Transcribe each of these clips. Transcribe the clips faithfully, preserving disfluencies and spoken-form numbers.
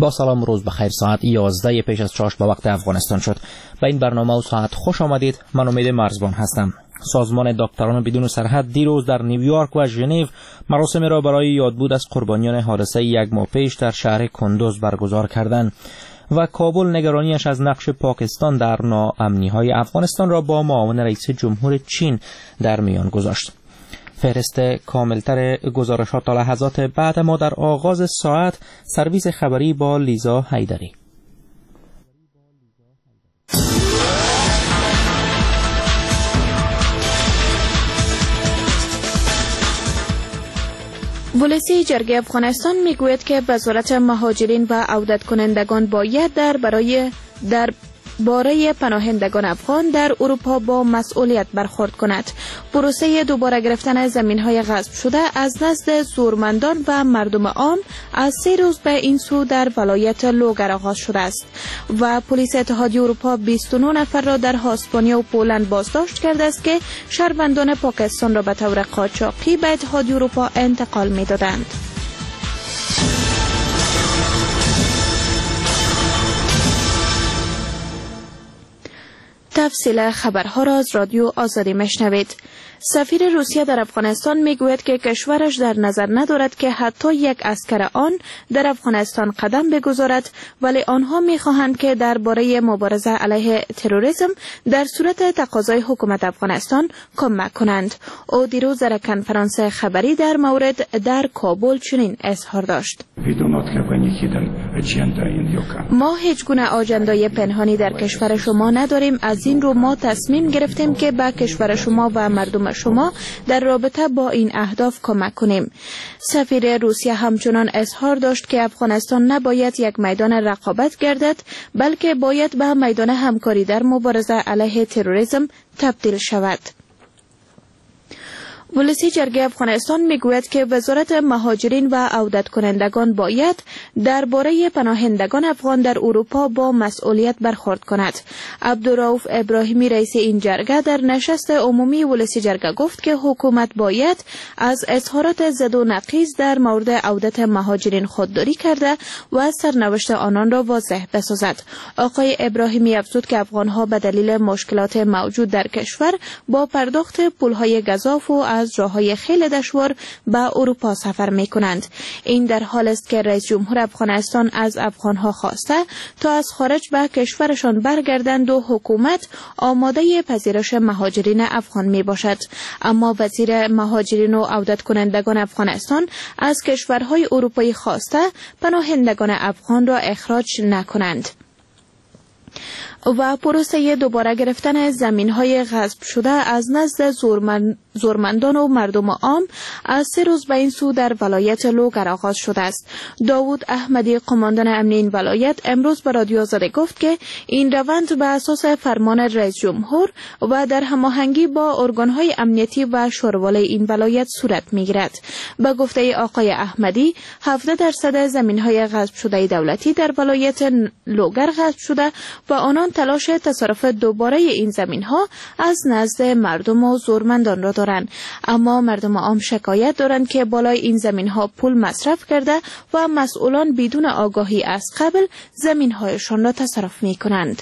با سلام، روز بخیر. ساعت یازده پیش از چاشت به وقت افغانستان شد. به این برنامه و ساعت خوش آمدید. من امید مرزبان هستم. سازمان دکتران بدون سرحد دیروز در نیویورک و ژنو مراسمی را برای یادبود از قربانیان حادثه یک ماه پیش در شهر کندوز برگزار کردند و کابل نگرانیش از نقش پاکستان در ناامنی‌های افغانستان را با معاون رئیس جمهور چین در میان گذاشت. فهرست کاملتر گزارشات تا لحظات بعد ما در آغاز ساعت. سرویس خبری با لیزا حیدری. ولسی جرگه افغانستان میگوید که وزارت مهاجرین و عودت کنندگان باید در برای در باره پناهندگان افغان در اروپا با مسئولیت برخورد کند. پروسه دوباره گرفتن زمین‌های غصب شده از نزد زورمندان و مردم عام از سه روز به این سو در ولایت لوگر آغاز شده است و پلیس اتحادیه اروپا بیست و نه نفر را در اسپانیا و پولند بازداشت کرده است که شهروندان پاکستان را به طور قاچاقی به اتحادیه اروپا انتقال می‌دادند. تفصیل خبرها را از رادیو آزادی میشنوید. سفیر روسیه در افغانستان میگوید که کشورش در نظر ندارد که حتی یک عسکر آن در افغانستان قدم بگذارد، ولی آنها میخواهند که درباره مبارزه علیه تروریسم در صورت تقاضای حکومت افغانستان کمک کنند. او دیروز در کنفرانس خبری در مورد در کابل چنین اظهار داشت: ما هیچ گونه آجندای پنهانی در کشور شما نداریم. از این رو ما تصمیم گرفتیم که به کشور شما و مردم شما در رابطه با این اهداف کمک کنیم. سفیر روسیه همچنان اظهار داشت که افغانستان نباید یک میدان رقابت گردد، بلکه باید به میدان همکاری در مبارزه علیه تروریسم تبدیل شود. ولسی جرگه افغانستان میگوید که وزارت مهاجرین و عودت کنندگان باید درباره پناهندگان افغان در اروپا با مسئولیت برخورد کند. عبدالرؤوف ابراهیمی رئیس این جرگه در نشست عمومی ولسی جرگه گفت که حکومت باید از اظهارات زد و نقیض در مورد عودت مهاجرین خودداری کرده و سرنوشت آنان را واضح بسازد. آقای ابراهیمی افزود که افغانها به دلیل مشکلات موجود در کشور با پرداخت پولهای گزاف و از راههای خیلی دشوار به اروپا سفر می کنند. این در حال است که رئیس جمهور افغانستان از افغانها خواسته تا از خارج به کشورشان برگردند و حکومت آماده پذیرش مهاجرین افغان می باشد. اما وزیر مهاجرین و عودت کنندگان افغانستان از کشورهای اروپایی خواسته پناهندگان افغان را اخراج نکنند. و پروسه دوباره گرفتن زمین‌های غصب شده از نزد زورمند زورمندان و مردم عام از سه روز به این سو در ولایت لوگر آغاز شده است. داوود احمدی، قماندان امنی این ولایت، امروز به رادیو آزادی گفت که این روند به اساس فرمان رئیس جمهور و در هماهنگی با ارگان‌های امنیتی و شوروله این ولایت صورت می‌گیرد. به گفته آقای احمدی، هفتاد درصد زمین‌های غصب شده دولتی در ولایت لوگر غصب شده و آنان تلاش تصرف دوباره این زمین‌ها از نزد مردم و زورمندان را دارند. اما مردم عام شکایت دارند که بالای این زمین‌ها پول مصرف کرده و مسئولان بدون آگاهی از قبل زمین‌هایشان را تصرف می‌کنند.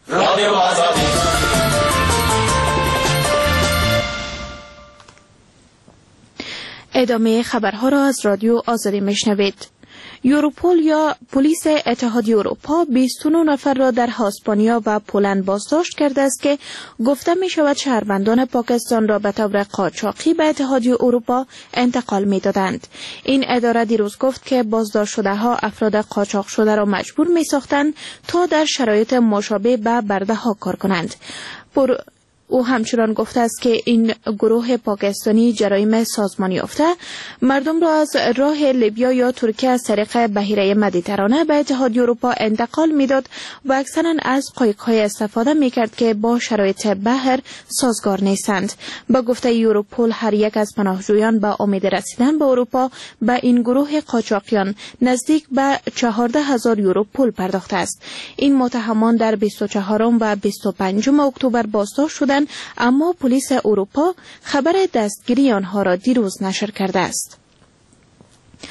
ادامه خبرها را از رادیو آزادی میشنوید. یوروپول یا پلیس اتحادیه اروپا بیست و نه نفر را در اسپانیا و پولند بازداشت کرده است که گفته می شود شهروندان پاکستان را به طور قاچاقی به اتحادیه اروپا انتقال می دادند. این اداره دیروز گفت که بازداشت شده ها افراد قاچاق شده را مجبور می ساختند تا در شرایط مشابه به برده ها کار کنند. پر او همچنان گفته است که این گروه پاکستانی جرایم سازمان یافته مردم را از راه لیبیا یا ترکیه از طریق بحیره مدیترانه به اتحادیه اروپا انتقال میداد و اکثرا از قایق‌های استفاده میکرد که با شرایط بحر سازگار نیستند. با گفته یوروپول، هر یک از پناهجویان با امید رسیدن به اروپا به این گروه قاچاقیان نزدیک به چهارده هزار یورو پول پرداخته است. این متهمان در بیست و چهارم و بیست و پنجم اکتبر بازداشت شدند، اما پلیس اروپا خبر دستگیری آنها را دیروز نشر کرده است.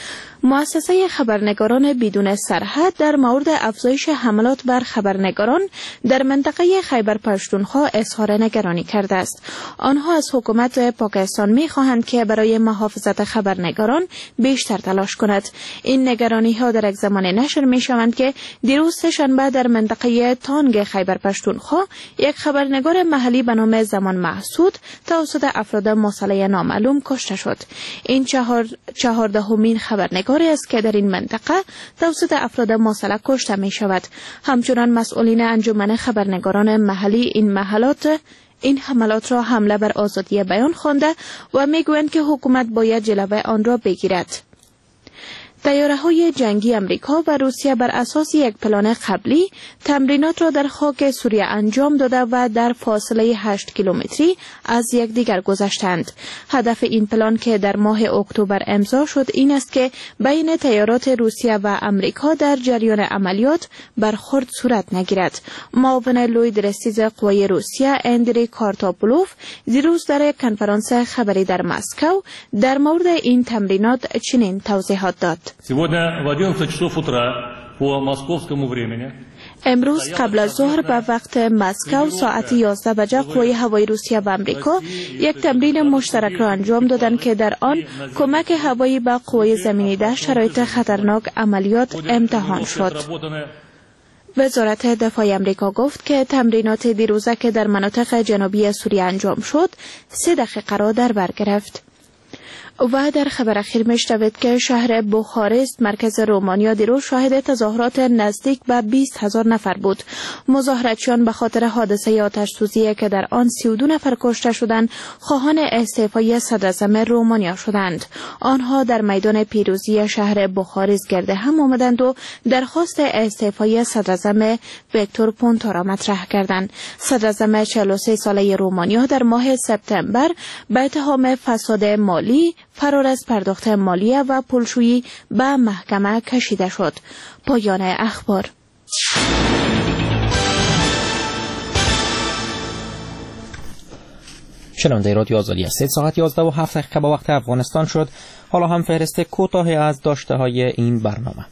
مؤسسه خبرنگاران بدون سرحد در مورد افزایش حملات بر خبرنگاران در منطقه خیبر پختونخوا اظهار نگرانی کرده است. آنها از حکومت پاکستان می خواهند که برای محافظت خبرنگاران بیشتر تلاش کند. این نگرانی ها در یک زمان نشر می شوند که دیروز سه‌شنبه در منطقه تانگ خیبر پختونخوا یک خبرنگار محلی به نام زمان محسود توسط افراد مسلح نامعلوم کشته شد. این چهار چهاردهمین خبرنگاری است که در این منطقه توسط افراد مسلح کشته می شود. همچنان مسئولین انجمن خبرنگاران محلی این محلات این حملات را حمله بر آزادی بیان خوانده و می گویند که حکومت باید جلوه آن را بگیرد. طیاره‌های جنگی امریکا و روسیه بر اساس یک پلان قبلی تمرینات را در خاک سوریه انجام داده و در فاصله هشت کیلومتری از یکدیگر گذشتند. هدف این پلان که در ماه اکتبر امضا شد این است که بین طیارات روسیه و امریکا در جریان عملیات برخورد صورت نگیرد. معاون لوی درستیز قوای روسیه اندری کارتاپولوف دیروز در یک کنفرانس خبری در مسکو در مورد این تمرینات چنین توضیحات داد. امروز قبل از ظهر به وقت مسکو ساعت یازده بجه قوای هوایی روسیه و امریکا یک تمرین مشترک را انجام دادند که در آن کمک هوایی به قوای زمینی در شرایط خطرناک عملیات امتحان شد. وزارت دفاع امریکا گفت که تمرینات دیروزه که در مناطق جنوبی سوریه انجام شد سه دقیقه را در بر گرفت. و در خبر اخیر میشنوید که شهر بخارست مرکز رومانیا دیروز شاهد تظاهرات نزدیک به بیست هزار نفر بود. مظاهراتچیان به خاطر حادثه آتش سوزی که در آن سی و دو نفر کشته شدند خواهان استعفای صدراعظم رومانیا شدند. آنها در میدان پیروزی شهر بخارست گرد هم آمدند و درخواست استعفای صدراعظم ویکتور پونتا را مطرح کردند. صدراعظم چهل و سه ساله رومانیا در ماه سپتامبر به اتهام فساد مالی، فرار از پرداخت مالیه و پولشویی به محکمه کشیده شد. پایان اخبار. شنونده رادیو آزادی است. ساعت یازده و هفت دقیقه به وقت افغانستان شد. حالا هم فهرست کوتاهی از داشته های این برنامه.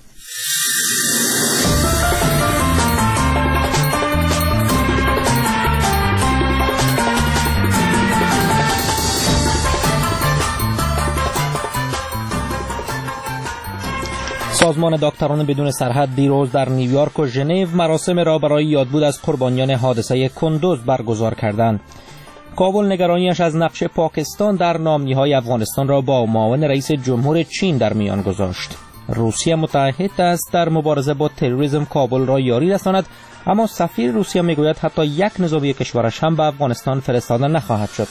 سازمان دکتران بدون سرحد دیروز در نیویورک و ژنو مراسم را برای یادبود از قربانیان حادثه کندوز برگزار کردند. کابل نگرانیش از نقش پاکستان در نامنی‌های افغانستان را با معاون رئیس جمهور چین در میان گذاشت. روسیه متعهد است در مبارزه با تروریسم کابل را یاری رساند، اما سفیر روسیه میگوید حتی یک نظامی کشورش هم به افغانستان فرستاده نخواهد شد.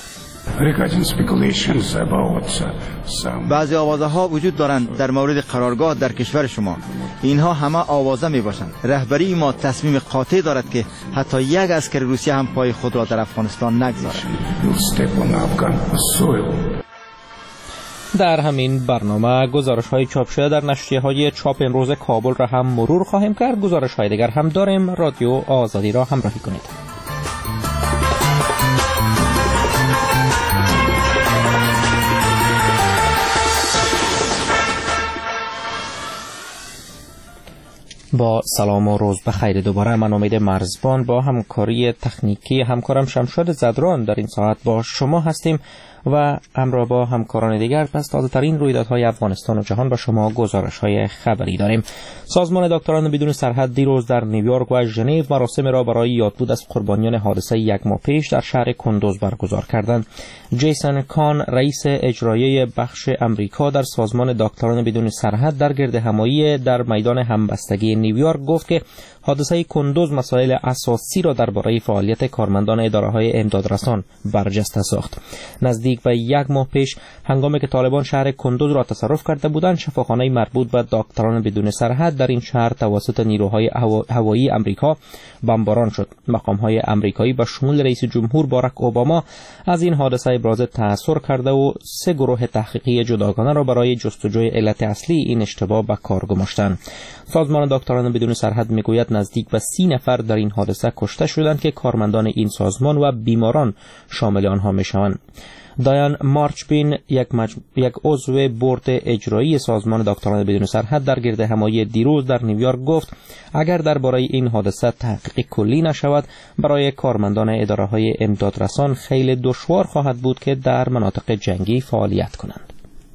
بعضی آوازه ها وجود دارند در مورد قرارگاه در کشور شما. اینها همه آوازه می باشند. رهبری ما تصمیم قاطع دارد که حتی یک عسکر روسیه هم پای خود را در افغانستان نگذارد. در همین برنامه گزارش های چاپ شده در نشریه های چاپ امروز کابل را هم مرور خواهیم کرد. گزارش های دیگر هم داریم. رادیو آزادی را همراهی کنید. با سلام و روز بخیر دوباره. من امید مرزبان با همکاری تکنیکی همکارم شمشاد زدران در این ساعت با شما هستیم و همراه با همکاران دیگر پس تازه ترین رویدادهای افغانستان و جهان با شما گزارش های خبری داریم. سازمان دکتران بدون سرحد دیروز در نیویورک و ژنو مراسم را برای یادبود از قربانیان حادثه یک ماه پیش در شهر کندوز برگزار کردند. جیسون کان رئیس اجرایی بخش امریکا در سازمان دکتران بدون سرحد در گرد همایی در میدان همبستگی نیویورک گفت که حادثه کندوز مسائل اساسی را درباره فعالیت کارمندان اداره‌های امدادرسان برجسته ساخت. نزدیک به یک ماه پیش هنگامی که طالبان شهر کندوز را تصرف کرده بودند، شفاخانه مربوط به دکتران بدون سرحد در این شهر توسط نیروهای هوایی امریکا بمباران شد. مقام‌های امریکایی به شمول رئیس جمهور باراک اوباما از این حادثه ابراز تأثیر کرده و سه گروه تحقیقی جداگانه را برای جستجوی علت اصلی این اشتباه به کار گماشتند. سازمان دکتران بدون سرحد میگوید نزدیک به سی نفر در این حادثه کشته شدند که کارمندان این سازمان و بیماران شامل آنها میشوند. دایان مارچبین یک, مج... یک عضو بورد اجرایی سازمان دکتران بدون سرحد در گرد همایی دیروز در نیویورک گفت اگر درباره این حادثه تحقیق کلی نشود برای کارمندان اداره‌های امدادرسان خیلی دشوار خواهد بود که در مناطق جنگی فعالیت کنند.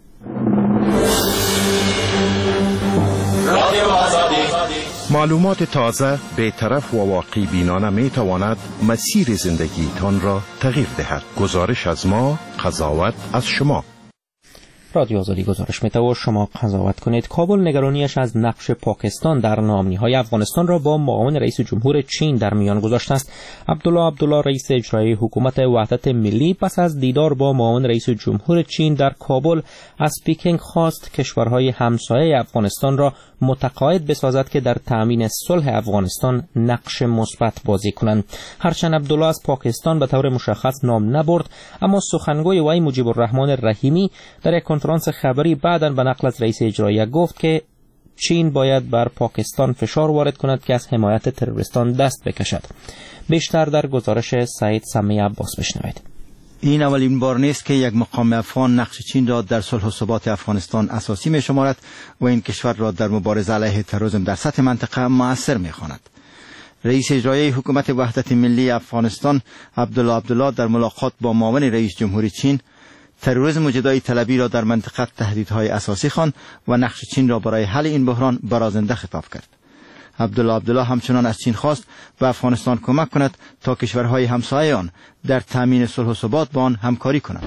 معلومات تازه، بی‌طرف و واقعی بینانه می تواند مسیر زندگیتان را تغییر دهد. گزارش از ما، قضاوت از شما. رادیو آزادی گزارش می‌دهد و شما قضاوت کنید. کابل نگرانیش از نقش پاکستان در نامنی‌های افغانستان را با معاون رئیس جمهور چین در میان گذاشته است. عبدالله عبدالله رئیس اجرایی حکومت وحدت ملی پس از دیدار با معاون رئیس جمهور چین در کابل از پکینگ خواست کشورهای همسایه افغانستان را متقاعد بسازد که در تأمین صلح افغانستان نقش مثبت بازی کنند. هرچند عبدالله از پاکستان به طور مشخص نام نبرد، اما سخنگوی وی مجیب الرحمن رحیمی در یک کنفرانس خبری بعداً به نقل از رئیس اجرایی گفت که چین باید بر پاکستان فشار وارد کند که از حمایت تروریستان دست بکشد. بیشتر در گزارش سعید سمی عباس بشنوید. این اولین بار نیست که یک مقام افغان نقش چین را در صلح و ثبات افغانستان اساسی می شمارد و این کشور را در مبارزه علیه تروریسم در سطح منطقه مؤثر می خواند. رئیس اجرایی حکومت وحدت ملی افغانستان عبدالله عبدالله در ملاقات با معاون رئیس جمهور چین تروریسم و جدایی طلبی را در منطقه تهدیدهای اساسی خواند و نقش چین را برای حل این بحران برازنده خطاب کرد. عبدالله عبدالله همچنان از چین خواست به افغانستان کمک کند تا کشورهای همسایه آن در تامین صلح و ثبات با آن همکاری کنند.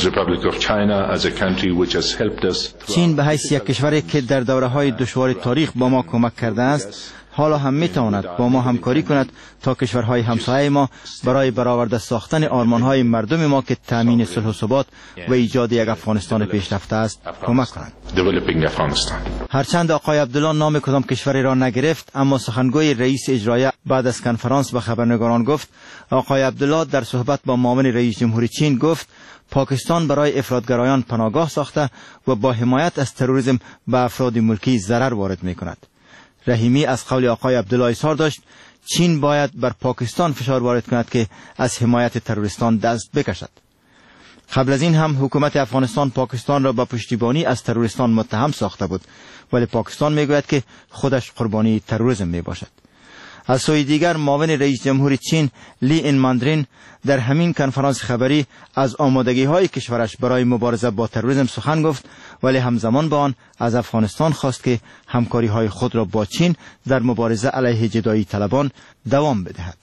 چین به حیث یک کشوری که در دوره‌های دشوار تاریخ با ما کمک کرده است، حالا هم میتواند با ما همکاری کند تا کشورهای همسایه ما برای برآورده ساختن آرمانهای مردم ما که تامین صلح و ثبات و ایجاد یک افغانستان پیشرفته است کمک کنند. هرچند آقای عبدالله نام کدام کشوری را نگرفت، اما سخنگوی رئیس اجرایی بعد از کنفرانس به خبرنگاران گفت آقای عبدالله در صحبت با معاون رئیس جمهور چین گفت پاکستان برای افراطگرایان پناهگاه ساخته و با حمایت از تروریسم به افراد ملکی ضرر وارد می‌کند. رحیمی از قول آقای عبدالله اظهار داشت چین باید بر پاکستان فشار وارد کند که از حمایت تروریستان دست بکشد. قبل از این هم حکومت افغانستان پاکستان را به پشتیبانی از تروریستان متهم ساخته بود، ولی پاکستان میگوید که خودش قربانی تروریسم می باشد. از سوی دیگر معاون رئیس جمهور چین لی این ماندرین در همین کنفرانس خبری از آمادگی های کشورش برای مبارزه با تروریسم سخن گفت، ولی همزمان با آن از افغانستان خواست که همکاری های خود را با چین در مبارزه علیه جدایی طلبان دوام بدهد.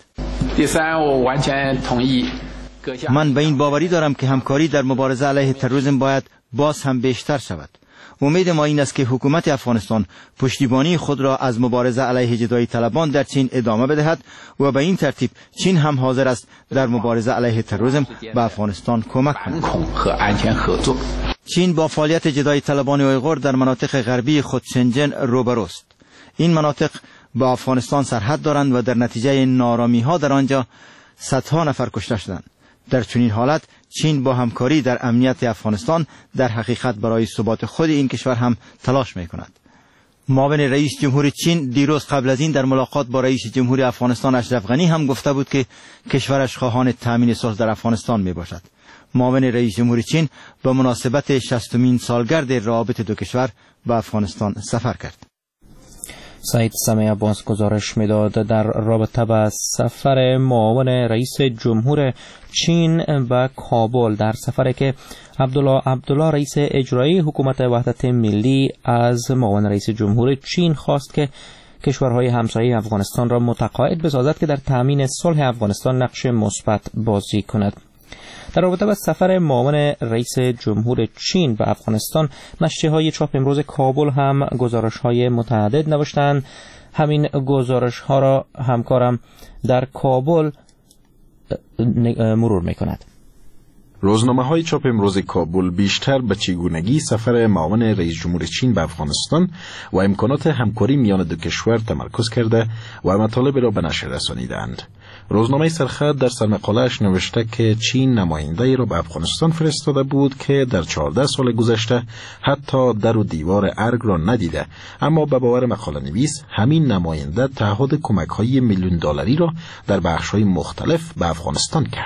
من به این باوری دارم که همکاری در مبارزه علیه تروریسم باید باز هم بیشتر شود. امید ما این است که حکومت افغانستان پشتیبانی خود را از مبارزه علیه جدایی طلبان در چین ادامه بدهد و به این ترتیب چین هم حاضر است در مبارزه علیه تروریسم به افغانستان کمک کند. چین با فعالیت جدایی طلبان اویغور در مناطق غربی خود شنجن روبروست. این مناطق با افغانستان سرحد دارند و در نتیجه نارامی ها در آنجا صدها نفر کشته شدند. در چنین حالت چین با همکاری در امنیت افغانستان در حقیقت برای ثبات خود این کشور هم تلاش می کند. معاون رئیس جمهور چین دیروز قبل از این در ملاقات با رئیس جمهور افغانستان اشرف غنی هم گفته بود که کشورش خواهان تامین صلح در افغانستان می باشد. معاون رئیس جمهور چین به مناسبت شصتمین سالگرد روابط دو کشور به افغانستان سفر کرد. سعید سمی عباس گزارش میداد در رابطه با سفر معاون رئیس جمهور چین به کابل، در سفری که عبدالله عبدالله رئیس اجرایی حکومت وحدت ملی از معاون رئیس جمهور چین خواست که کشورهای همسایه افغانستان را متقاعد بسازد که در تامین صلح افغانستان نقش مثبت بازی کند. در رابطه با سفر معاون رئیس جمهور چین به افغانستان، نشریه‌های چاپ امروز کابل هم گزارش‌های متعدد نوشتند. همین گزارش‌ها را همکارم در کابل مرور می‌کند. روزنامه‌های چاپ امروز کابل بیشتر به چگونگی سفر معاون رئیس جمهور چین به افغانستان و امکانات همکاری میان دو کشور تمرکز کرده و مطالب را به نشر رسانیدند. روزنامه سرخط در سرمقاله‌اش نوشته که چین نماینده‌ای را به افغانستان فرستاده بود که در چهارده سال گذشته حتی در و دیوار ارگ را ندیده، اما به باور مقاله نویس همین نماینده تعهد کمک‌های میلیون دلاری را در بخش‌های مختلف به افغانستان کرد.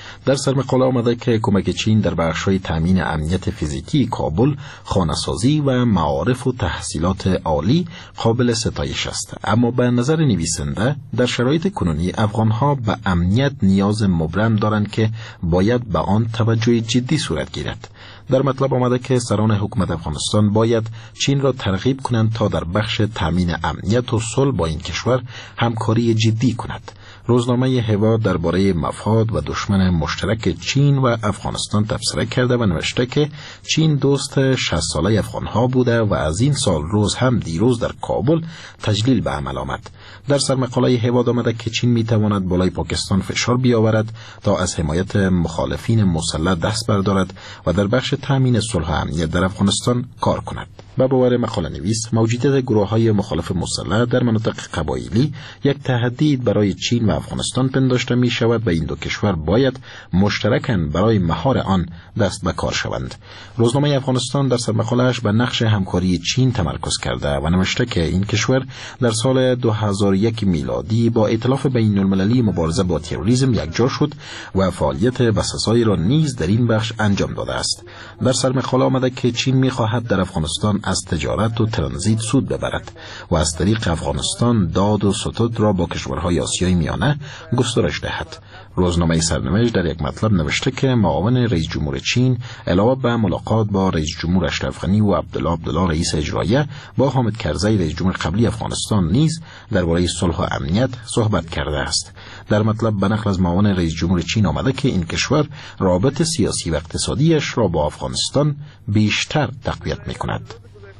در سرمقاله آمده که کمک چین در بخش‌های تامین امنیت فیزیکی کابل، خانه‌سازی و معارف و تحصیلات عالی قابل ستایش است، اما به نظر نویسنده در شرایط کنونی افغان‌ها به امنیت نیاز مبرم دارند که باید به آن توجه جدی صورت گیرد. در مطلب آمده که سران حکومت افغانستان باید چین را ترغیب کنند تا در بخش تامین امنیت و صلح با این کشور همکاری جدی کند. روزنامه هوا درباره مفاد و دشمن مشترک چین و افغانستان تبصره کرده و نوشته که چین دوست شصت ساله افغانها بوده و از این سال روز هم دیروز در کابل تجلیل به عمل آمد. در سرمقاله هوا آمده که چین می تواند بالای پاکستان فشار بیاورد تا از حمایت مخالفین مسلح دست بردارد و در بخش تامین صلح و امنیت در افغانستان کار کند. به باور مقاله نویس، موجودیت گروه‌های مخالف مسلح در مناطق قبایلی یک تهدید برای چین و افغانستان پنداشته می شود و این دو کشور باید مشترکاً برای مهار آن دست به کار شوند. روزنامه افغانستان در سرمقاله‌اش به نقش همکاری چین تمرکز کرده و نوشته که این کشور در سال دو هزار و یک میلادی با ائتلاف بین‌المللی مبارزه با تروریسم یکجا شد و فعالیت بسزایی را نیز در این بخش انجام داده است. در سرمقاله آمده که چین می‌خواهد در افغانستان از تجارت و ترانزیت سود ببرد و از طریق افغانستان داد و ستد را با کشورهای آسیای میانه گسترش دهد. روزنامه سرنوشت در یک مطلب نوشته که معاون رئیس جمهور چین علاوه بر ملاقات با رئیس جمهور اشرف غنی و عبدالله عبدالله رئیس اجراییه با حامد کرزی رئیس جمهور قبلی افغانستان نیز درباره صلح و امنیت صحبت کرده است. در مطلب به نقل از معاون رئیس جمهور چین آمده که این کشور رابط سیاسی و اقتصادیش را با افغانستان بیشتر تقویت می‌کند.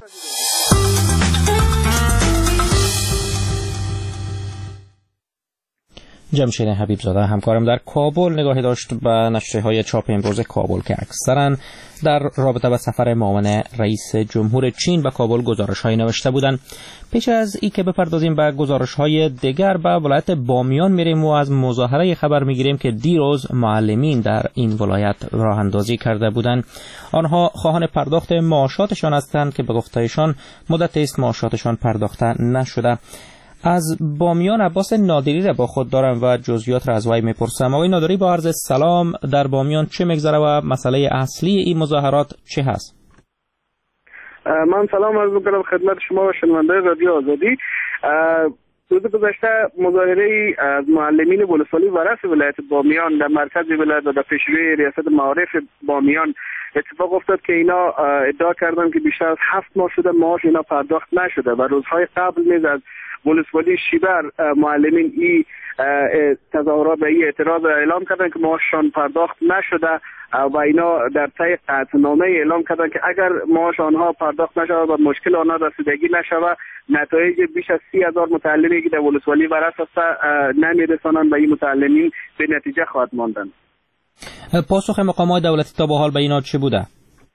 جمشید حبیبزاده همکارم در کابل نگاهی داشت به نشریه‌های چاپ امروز کابل که اکثرا در رابطه با سفر معاون رئیس جمهور چین به کابل گزارش‌هایی نوشته بودند. پیش از این که بپردازیم به گزارش‌های دیگر، به ولایت بامیان میریم و از مظاهره خبر میگیریم که دیروز معلمین در این ولایت راه اندازی کرده بودند. آنها خواهان پرداخت معاشاتشان هستند که به گفته‌شان مدت است معاشاتشان پرداخته نشده. از بامیان عباس نادری را با خود دارم و جزئیات را از وی میپرسم. آقای نادری، با عرض سلام، در بامیان چه میگذره و مسئله اصلی این مظاهرات چه هست؟ من سلام عرض میکنم خدمت شما و شنونده رادیو آزادی. روز گذشته مظاهره از معلمین ولسوالی ورث ولایت بامیان در مرکز ولایت و در پیشروی ریاست معارف بامیان اتفاق افتاد که اینا ادعا کردن که بیشتر از هفت ماه شده معاش اینا پرداخت نشده و روزهای قبل نیز از ولسوالی شیبر معلمین ای تظاهرات و ای اعتراض اعلام کردن که معاششان پرداخت نشده و اینا در طی قطعنامه اعلام کردن که اگر معاش آنها پرداخت نشود و مشکل آنها رسیدگی نشود، نتایج بیش از سی هزار متعلمی که در ولسوالی ورث است نمیرسانند و این متعلمین به نتیجه خواهد ماندند. پاسخ مقامات دولتی تا به حال به اینا چه بوده؟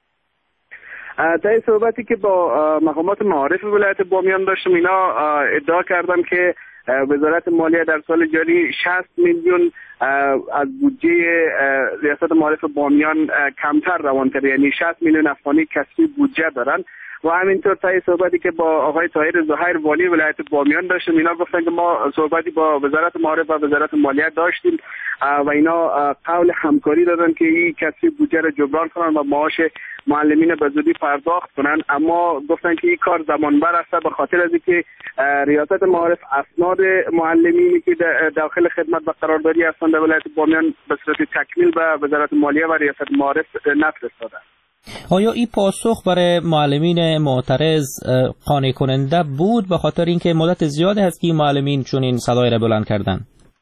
در صحبتی که با مقامات معارف ولایت بامیان داشتم، اینا ادعا کردن که وزارت مالیه در سال جاری شصت میلیون از بودجه ریاست معارف بامیان کمتر روان کرده، یعنی شصت میلیون افغانی کسری بودجه دارن. و همینطور تا صحبتی که با آقای طاهر زهیر والی ولایت بامیان داشتیم، اینا گفتن که ما صحبتی با وزارت معارف و وزارت مالیه داشتیم و اینا قول همکاری دادن که این کسری بودجه را جبران کنن و معاش معلمین به زودی پرداخت کنن، اما گفتن که این کار زمانبر است به خاطر از اینکه ریاست معارف اسناد معلمینی که داخل خدمت و قراردادی هستند در ولایت بامیان به صورت تکمیل به وزارت مالیه و ریاست معارف نفرستاده. آیا این پاسخ برای معلمین معترض قانع کننده بود به خاطر اینکه مدت زیادی هست که معلمین چون این صدای را بلند کردن؟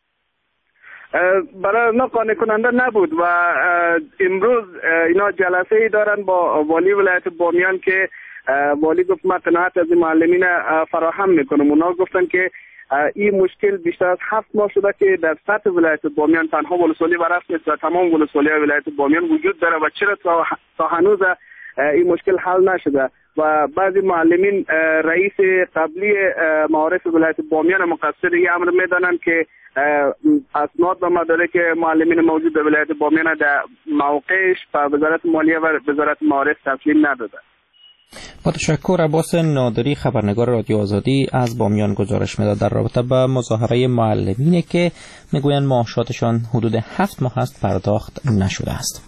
برای ما قانع کننده نبود و امروز اینا جلسه ای دارن با والی ولایت بامیان که والی گفت ما قناعت از معلمین فراهم میکنم. اونا گفتن که این مشکل بیشتر از هفت ماه شده که در سطح ولایت بامیان تنها ولسوالی ورث نیست و تمام ولسوالی ولایت بامیان وجود داره و چرا تا هنوز این مشکل حل نشده و بعضی معلمین رئیس قبلی معارف ولایت بامیان مقصر این امر میدانند که اسناد و مدارک معلمین موجود در ولایت بامیان در موقعش به وزارت مالیه و وزارت معارف تسلیم نداده. با تشکر. عباس نادری خبرنگار رادیو آزادی از بامیان گزارش میداد در رابطه با مظاهره معلمینه که میگویند معاشاتشان حدود هفت ماه است پرداخت نشده است.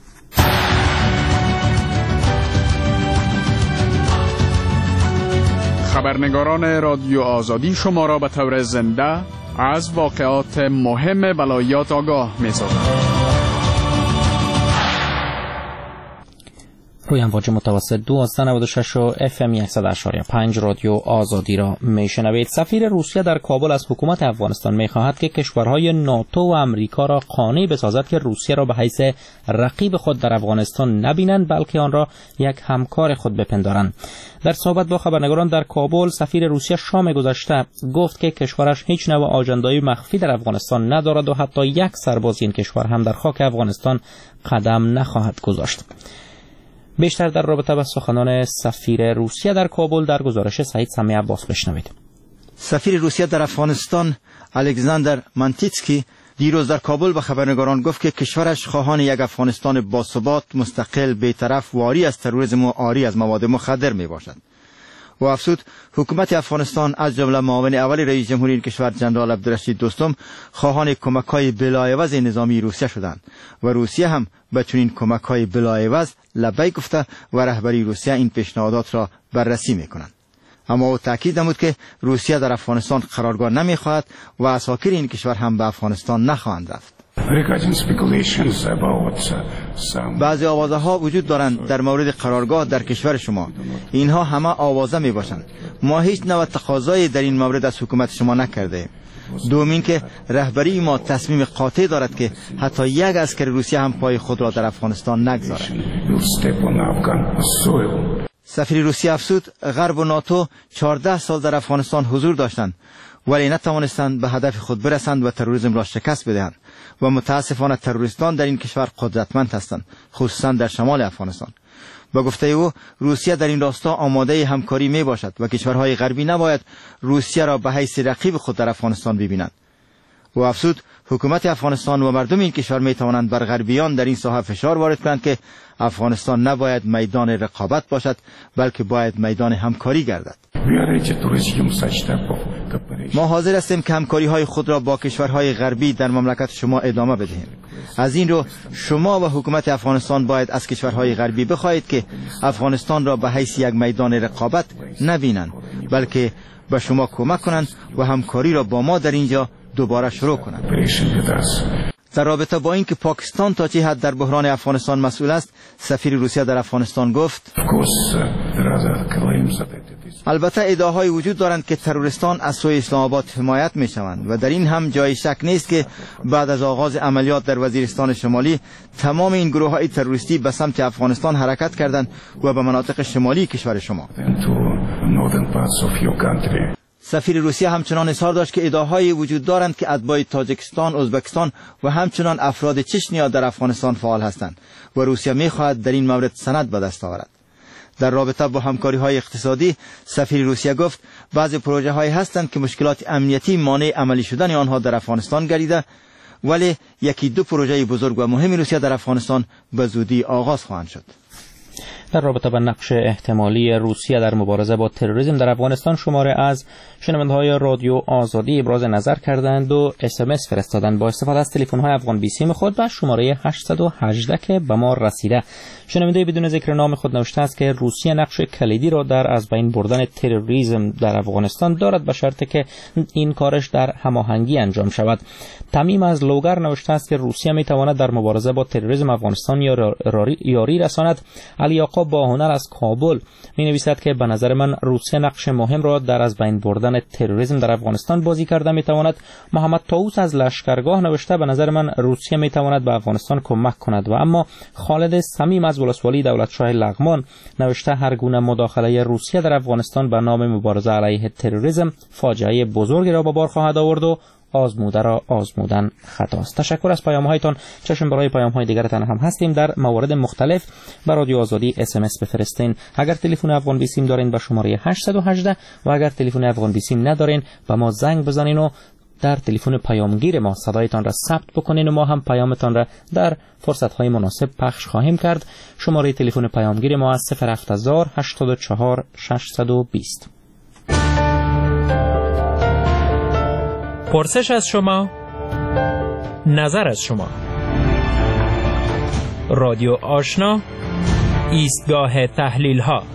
خبرنگاران رادیو آزادی شما را به طور زنده از واقعات مهم ولایات آگاه می‌سازند. روی امواج متوسط دوازده نود و شش و اف ام صد و اشاری پنج رادیو آزادی را میشنوید. سفیر روسیه در کابل از حکومت افغانستان میخواهد که کشورهای ناتو و امریکا را قانع بسازد که روسیه را به حیث رقیب خود در افغانستان نبینند بلکه آن را یک همکار خود بپندارند. در صحبت با خبرنگاران در کابل، سفیر روسیه شام گذشته گفت که کشورش هیچ نوع آژاندای مخفی در افغانستان ندارد و حتی یک سرباز این کشور هم در خاک افغانستان قدم نخواهد گذاشت. بیشتر در رابطه با سخنان سفیر روسیه در کابل در گزارش سعید سمی عباس بشنوید. سفیر روسیه در افغانستان الکساندر مانتیتسکی دیروز در کابل به خبرنگاران گفت که کشورش خواهان یک افغانستان باثبات، مستقل، بی‌طرف، واری از تروریسم و عاری از مواد مخدر می باشد. و افزود حکومت افغانستان از جمله معاون اول رئیس جمهوری این کشور جنرال عبدالرشید دوستم خواهان کمک‌های بلاعوض نظامی روسیه شدند و روسیه هم به چنین کمک‌های بلاعوض لبیک گفته و رهبری روسیه این پیشنهادات را بررسی می‌کنند. اما او تاکید نمود که روسیه در افغانستان قرارگاه نمی‌خواهد و اساکر این کشور هم به افغانستان نخواهند رفت. بعضی آوازه ها وجود دارند در مورد قرارگاه در کشور شما. اینها همه آوازه می باشند. ما هیچ نوع تقاضایی در این مورد از حکومت شما نکرده ایم. دومین که رهبری ما تصمیم قاطع دارد که حتی یک عسکر روسیه هم پای خود را در افغانستان نگذارد. سفیر روسیه افزود غرب و ناتو چهارده سال در افغانستان حضور داشتند ولی نتوانستند به هدف خود برسند و تروریسم را شکست بدهند و متاسفانه تروریستان در این کشور قدرتمند هستند، خصوصا در شمال افغانستان. با گفته او روسیه در این راستا آماده همکاری می باشد و کشورهای غربی نباید روسیه را به حیث رقیب خود در افغانستان ببینند. و افزود حکومت افغانستان و مردم این کشور می توانند بر غربیان در این ساحه فشار وارد کنند که افغانستان نباید میدان رقابت باشد بلکه باید میدان همکاری گردد. ما حاضر هستیم که همکاری های خود را با کشورهای غربی در مملکت شما ادامه بدهیم. از این رو شما و حکومت افغانستان باید از کشورهای غربی بخواهید که افغانستان را به حیث یک میدان رقابت نبینند بلکه به شما کمک کنند و همکاری را با ما در اینجا دوباره شروع کنند. در رابطه با اینکه پاکستان تا چه حد در بحران افغانستان مسئول است، سفیر روسیه در افغانستان گفت البته ادعاهای وجود دارند که تروریستان از سوی اسلام آباد حمایت می شوند و در این هم جای شک نیست که بعد از آغاز عملیات در وزیرستان شمالی تمام این گروه های تروریستی به سمت افغانستان حرکت کردند و به مناطق شمالی کشور شما. سفیر روسیه همچنان اظهار داشت که ادعاهای وجود دارند که اتباع تاجیکستان، ازبکستان و همچنان افراد چچنیا در افغانستان فعال هستند و روسیه می‌خواهد در این مورد سند به دست آورد. در رابطه با همکاری‌های اقتصادی، سفیر روسیه گفت بعضی پروژه‌هایی هستند که مشکلات امنیتی مانع عملی شدن آنها در افغانستان گردیده، ولی یکی دو پروژه بزرگ و مهم روسیه در افغانستان به زودی آغاز خواهند شد. در رابطه با نقش احتمالی روسیه در مبارزه با تروریسم در افغانستان شماره از شنونده‌های رادیو آزادی ابراز نظر کردند و اس ام اس فرستادند با استفاده از تلفن‌های افغان بیسیم خود به شماره هشت یک هشت که به ما رسیده. شنونده بدون ذکر نام خود نوشته است که روسیه نقش کلیدی را در از بین بردن تروریسم در افغانستان دارد به شرطی که این کارش در هماهنگی انجام شود. تمیم از لوگر نوشته است که روسیه می‌تواند در مبارزه با تروریسم افغانستان یاری رساند. علی آقا با هنر از کابل می نویسد که به نظر من روسیه نقش مهم را در از بین بردن تروریسم در افغانستان بازی کرده می تواند. محمد طاووس از لشکرگاه نوشته به نظر من روسیه می تواند به افغانستان کمک کند. و اما خالد صمیم از ولسوالی دولتشاه لغمان نوشته هر گونه مداخله روسیه در افغانستان به نام مبارزه علیه تروریسم فاجعه بزرگی را به بار خواهد آورد و آزموده را آزمودن خطاست. تشکر از پیام هایتان. چشم برای پیام های دیگرتان هم هستیم. در موارد مختلف به رادیو آزادی اس ام اس بفرستین. اگر تلفن افغان بیسیم دارین به شماره هشت یک هشت و اگر تلفن افغان بیسیم ندارین به ما زنگ بزنین و در تلفن پیامگیر ما صدایتان را ثبت بکنین و ما هم پیامتان را در فرصت‌های مناسب پخش خواهیم کرد. شماره تلفن پیامگیر ما از صفر هفت هزار هشتاد و چهار ششصد و بیست. پرسش از شما، نظر از شما. رادیو آشنا، ایستگاه تحلیل ها.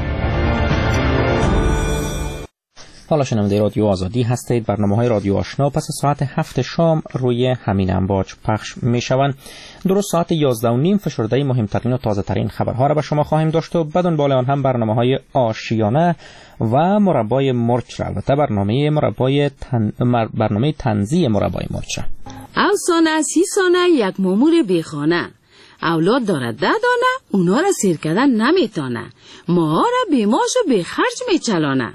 حالا شنونده رادیو آزادی هستید. برنامه‌های رادیو آشنا پس ساعت هفت شام روی همین امواج پخش می‌شوند. درست ساعت یازده و نیم فشرده مهمترین و تازه‌ترین خبرها را به شما خواهیم داشت و بعد بالا آن هم برنامه‌های آشیانه و مربای مرچ را، البته برنامه مربای تن... برنامه تنزیه مربای مرچ. افسانه سی سانه یک مامور بیخانه، اولاد دارد ده دانه، اونا را سیر کردن نمیتانه، ماها را بیماش و بیخرج میچلانه.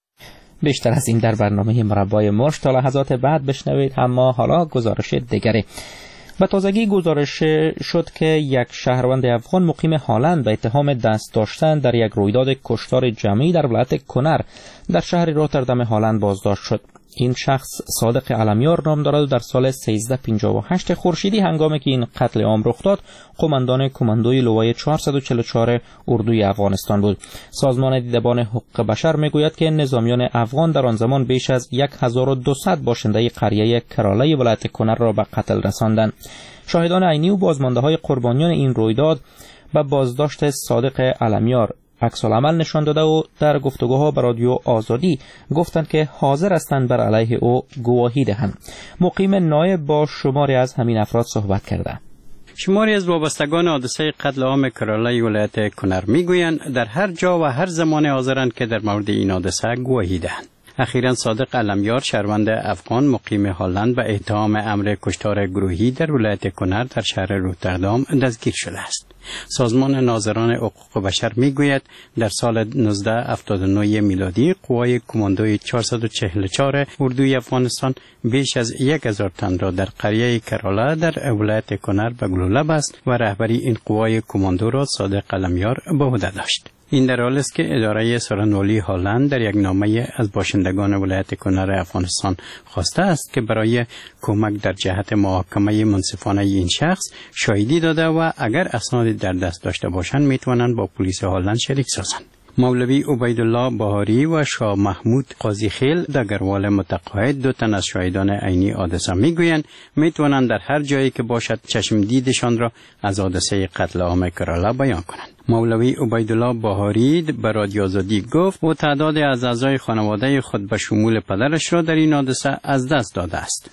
بیشتر از این در برنامه مربای مرچ تا لحظات بعد بشنوید. اما حالا گزارش دیگری. به تازگی گزارش شد که یک شهروند افغان مقیم هلند به اتهام دست داشتن در یک رویداد کشتار جمعی در ولایت کنر در شهر روتردام هلند بازداشت شد. این شخص صادق علمیار نام دارد و در سال سیزده پنجاه و هشت خورشیدی هنگامی که این قتل عام رخ داد قماندان کماندوی لوای چهارصد و چهل و چهار اردوی افغانستان بود. سازمان دیدبان حقوق بشر میگوید که نظامیان افغان در آن زمان بیش از هزار و دویست باشنده قریه کراله ولایت کنر را به قتل رساندند. شاهدان عینی و بازمانده‌های قربانیان این رویداد به بازداشت صادق علمیار عکس العمل نشان داده و در گفتگوها با رادیو آزادی گفتند که حاضر هستند بر علیه او گواهی دهند. مقیم نایب با شماری از همین افراد صحبت کرده. شماری از وابستگان حادثه قتل عام کراله ولایت کنر میگویند در هر جا و هر زمان حاضرند که در مورد این حادثه گواهی دهند. اخیراً صادق علمیار شهروند افغان مقیم هلند به اتهام امر کشتار گروهی در ولایت کنر در شهر روتردام دستگیر شده است. سازمان ناظران حقوق بشر میگوید در سال نوزده هفتاد و نه میلادی قوای کماندوی چهارصد و چهل و چهار اردوی افغانستان بیش از یک هزار تن را در قریه کراله در ولایت کنر به گلوله بست و رهبری این قوای کماندو را صادق علمیار به عهده داشت. این در حالی است که اداره سخنوری هلند در یک نامه از باشندگان ولایت کنر افغانستان خواسته است که برای کمک در جهت محاکمه منصفانه این شخص شاهدی داده و اگر اسنادی در دست داشته باشند میتوانند با پلیس هلند شریک سازند. مولوی عبیدالله بهاری و شاه محمود قاضی خیل در گروال متقاعد دو تن از شاهدان عینی حادثه میگویند میتوانند در هر جایی که باشد چشم دیدشان را از حادثه قتل عام کراله بیان کنند. مولوی عبیدالله بهاری به رادیو آزادی گفت و تعداد از اعضای خانواده خود به شمول پدرش را در این حادثه از دست داده است.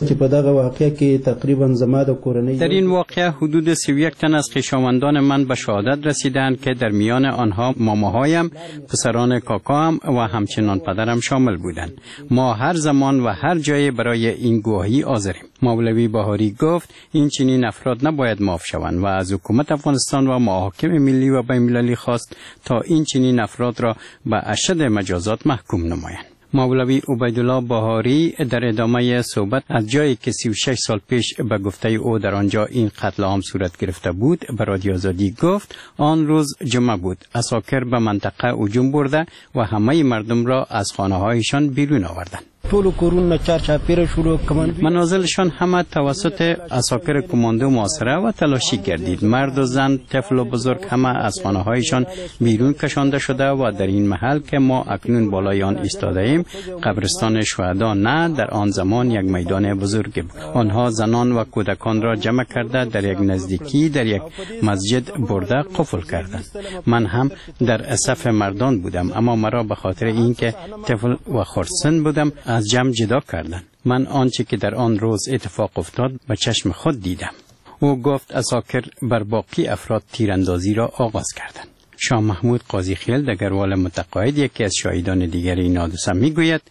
در این واقعه حدود سی و یک تن از خویشاوندان من به شهادت رسیدند که در میان آنها ماماهایم، پسران کاکاام و همچنان پدرم شامل بودند. ما هر زمان و هر جای برای این گواهی حاضریم. مولوی بهاری گفت این چنین افراد نباید معاف شوند و از حکومت افغانستان و محاکم ملی و بین‌المللی خواست تا این چنین افراد را به اشد مجازات محکوم نمایند. مولوی عبیدالله بهاری در ادامه صحبت از جایی که سی و شش سال پیش به گفته او در آنجا این قتل عام صورت گرفته بود به رادیو آزادی گفت آن روز جمعه بود. عساکر به منطقه هجوم برده و همه مردم را از خانه‌هایشان بیرون آوردند. منازلشان همه توسط عساکر کماندو محاصره و تلاشی گردید. مرد و زن، طفل و بزرگ همه از خانه‌هایشان بیرون کشانده شده و در این محل که ما اکنون بالای آن ایستاده ایم قبرستان شهدا نه، در آن زمان یک میدان بزرگ بود. آنها زنان و کودکان را جمع کرده در یک نزدیکی در یک مسجد برده قفل کردند. من هم در صف مردان بودم اما مرا به خاطر اینکه طفل و خردسن بودم از جمع جدا کردند. من آنچه که در آن روز اتفاق افتاد به چشم خود دیدم. او گفت عساکر بر باقی افراد تیراندازی را آغاز کردند. شاه محمود قاضی خیل در گروال متقاعد یکی از شاهدان دیگر این حادثه میگوید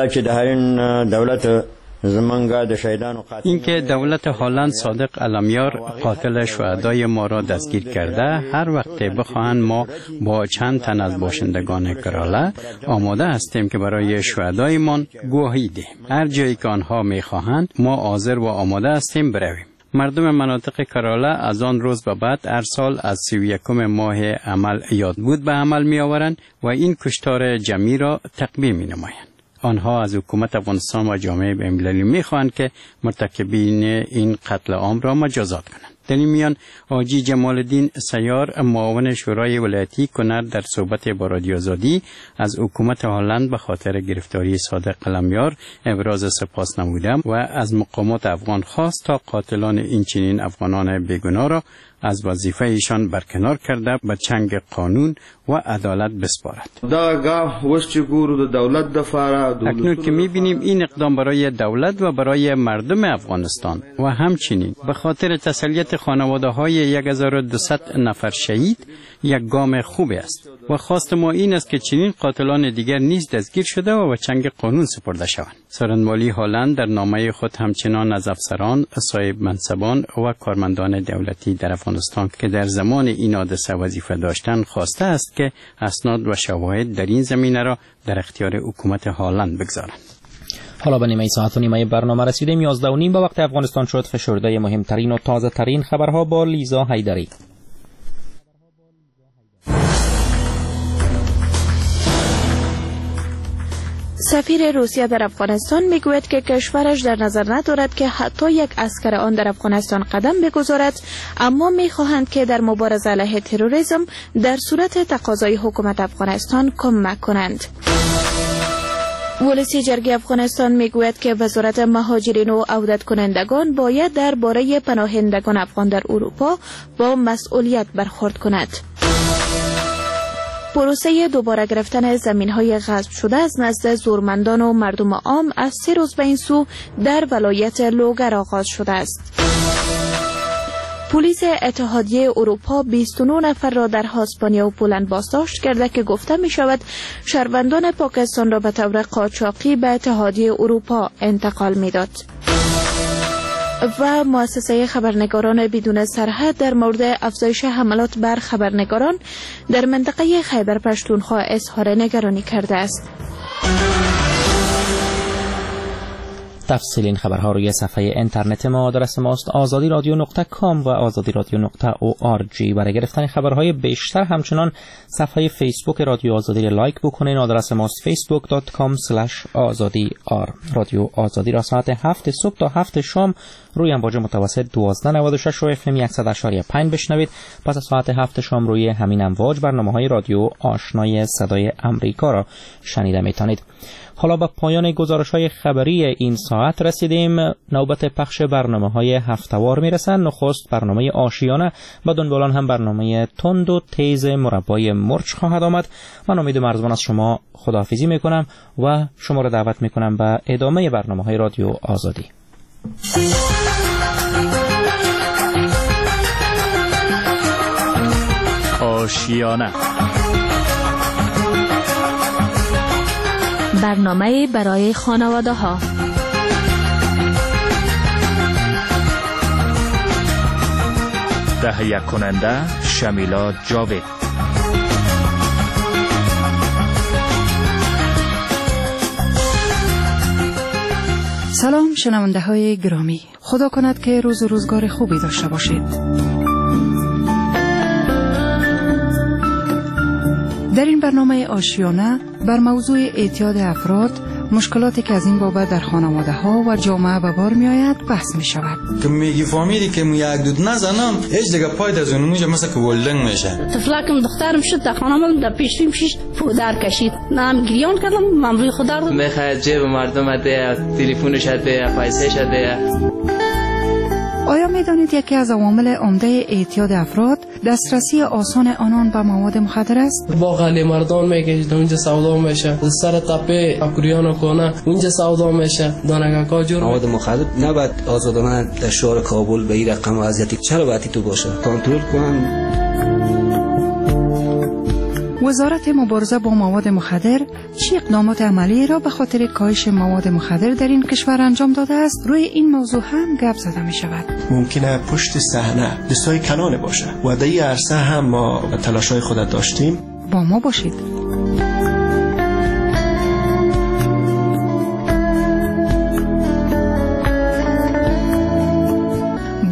دولت این که دولت هلند صادق علمیار قاتل شهدای ما را دستگیر کرده هر وقت بخواهند ما با چند تن از باشندگان کراله آماده هستیم که برای شهدایمان گواهی دهیم. هر جایی که آنها میخواهند ما حاضر و آماده هستیم برویم. مردم مناطق کراله از آن روز به بعد هر سال از سی و یکم ماه عمل یاد بود به عمل می آورند و این کشتار جمعی را تقویه می نمایند. آنها از حکومت افغانستان و جامعه بین‌المللی می‌خواهند که مرتکبین این قتل عام را مجازات کنند. در این میان حاجی جمال الدین سیار، معاون شورای ولایتی کنر، در صحبت با رادیو آزادی از حکومت هلند به خاطر گرفتاری صادق قلمیار ابراز سپاس نموده و از مقامات افغان خواست تا قاتلان این چنین افغانان بیگناه را از وظیفه ایشان برکنار کرده به چنگ قانون و عدالت بسپارد. اکنون که می‌بینیم این اقدام برای دولت و برای مردم افغانستان و همچنین به خاطر تسلیت خانواده‌های یک هزار و دویست نفر شهید یک گام خوب است و خواست ما این است که چنین قاتلان دیگر نیز دستگیر شده و به چنگ قانون سپرده شوند. سرانوالی هلند در نامه خود همچنان از افسران، صاحب منصبان و کارمندان دولتی در افغانستان که در زمان این حادثه وظیفه داشتند خواسته است که اسناد و شواهد در این زمینه را در اختیار حکومت هلند بگذارند. حالا به نیمه ساعت و نیمه برنامه رسیدیم. یازده و نیم به وقت افغانستان شد. فشرده مهمترین و تازه ترین خبرها با لیزا حیدری. سفیر روسیه در افغانستان میگوید که کشورش در نظر ندارد که حتی یک عسکر آن در افغانستان قدم بگذارد، اما میخواهند که در مبارزه علیه تروریسم در صورت تقاضای حکومت افغانستان کمک کنند. ولسی جرگه افغانستان میگوید که وزارت مهاجرین و عودت کنندگان باید درباره پناهندگان افغان در اروپا با مسئولیت برخورد کند. پروسه دوباره گرفتن زمین‌های غصب شده از نزد زورمندان و مردم عام از سه روز به این سو در ولایت لوگر آغاز شده است. پلیس اتحادیه اروپا بیست و نه نفر را در اسپانیا و پولند بازداشت کرده که گفته می شود شهروندان پاکستان را به طور قاچاقی به اتحادیه اروپا انتقال می داد. و مؤسسه خبرنگاران بدون سرحد در مورد افزایش حملات بر خبرنگاران در منطقه خیبر پشتونخوا اظهار نگرانی کرده است. تفصیل این خبرها روی صفحه اینترنت ما. آدرس ماست آزادی رادیو نقطه کام و آزادی رادیو نقطه او آر جی. برای گرفتن خبرهای بیشتر همچنان صفحه فیسبوک رادیو آزادی را لایک بکنین. آدرس ماست فیسبوک دات کام اسلش آزادی آر. رادیو آزادی را ساعت هفت صبح تا هفت شام روی امواج متوسط دوازده نود و شش و اف ام صد و پنج بشنوید. پس از ساعت هفت شام روی همین امواج برنامه‌های رادیو آشنای صدای امریکا را شنیده میتونید. حالا به پایان گزارش‌های خبری این ساعت رسیدیم. نوبت پخش برنامه‌های هفته‌وار میرسند. نخست برنامه آشیانه، بعد دنبالان هم برنامه تند و تیز مربای مرچ خواهد آمد. من امید مرزبان از شما خداحافظی میکنم و شما را دعوت میکنم به ادامه برنامه‌های رادیو آزادی. آشیانه، برنامه برای خانواده ها. تهیه کننده شمیلا جاوید. سلام شنونده های گرامی، خدا کند که روز و روزگار خوبی داشته باشید. در این برنامه آشیانه بر موضوع اعتیاد افراد، مشکلاتی که از این بابت در خانواده ها و جامعه به بار می آید بحث می شود. که میگی فامیلی که می یک دود نزنم هیچ دیگه پاید از اون میشه، مثل که ولدنگ میشه. طفلکم دخترم شد در خانم در پیشیم شیش پودر کشید، نام گریان کردم، من روی خدا رو میخواد جیب مردم ده، تلفنش ده، پیسه‌ش ده. آیا می دانید یکی از عوامل عمده اعتیاد افراد دسترسی آسان آنان به مواد مخدر است؟ با غلی مردان میگه اونجا سودا میشه، سر تپه اکوریان کنه اونجا سودا میشه، دانگان کاجور. مواد مخدر نباید آزادانه در شهر کابل به این رقم وضعیتی چرا باید تو باشه، کنترل کنن. وزارت مبارزه با مواد مخدر چه اقدامات عملی را به خاطر کاهش مواد مخدر در این کشور انجام داده است؟ روی این موضوع هم گپ زده می شود. ممکنه پشت صحنه دستای کنانه باشه و در این عرصه هم ما تلاش‌های خود داشتیم. با ما باشید. با اینکه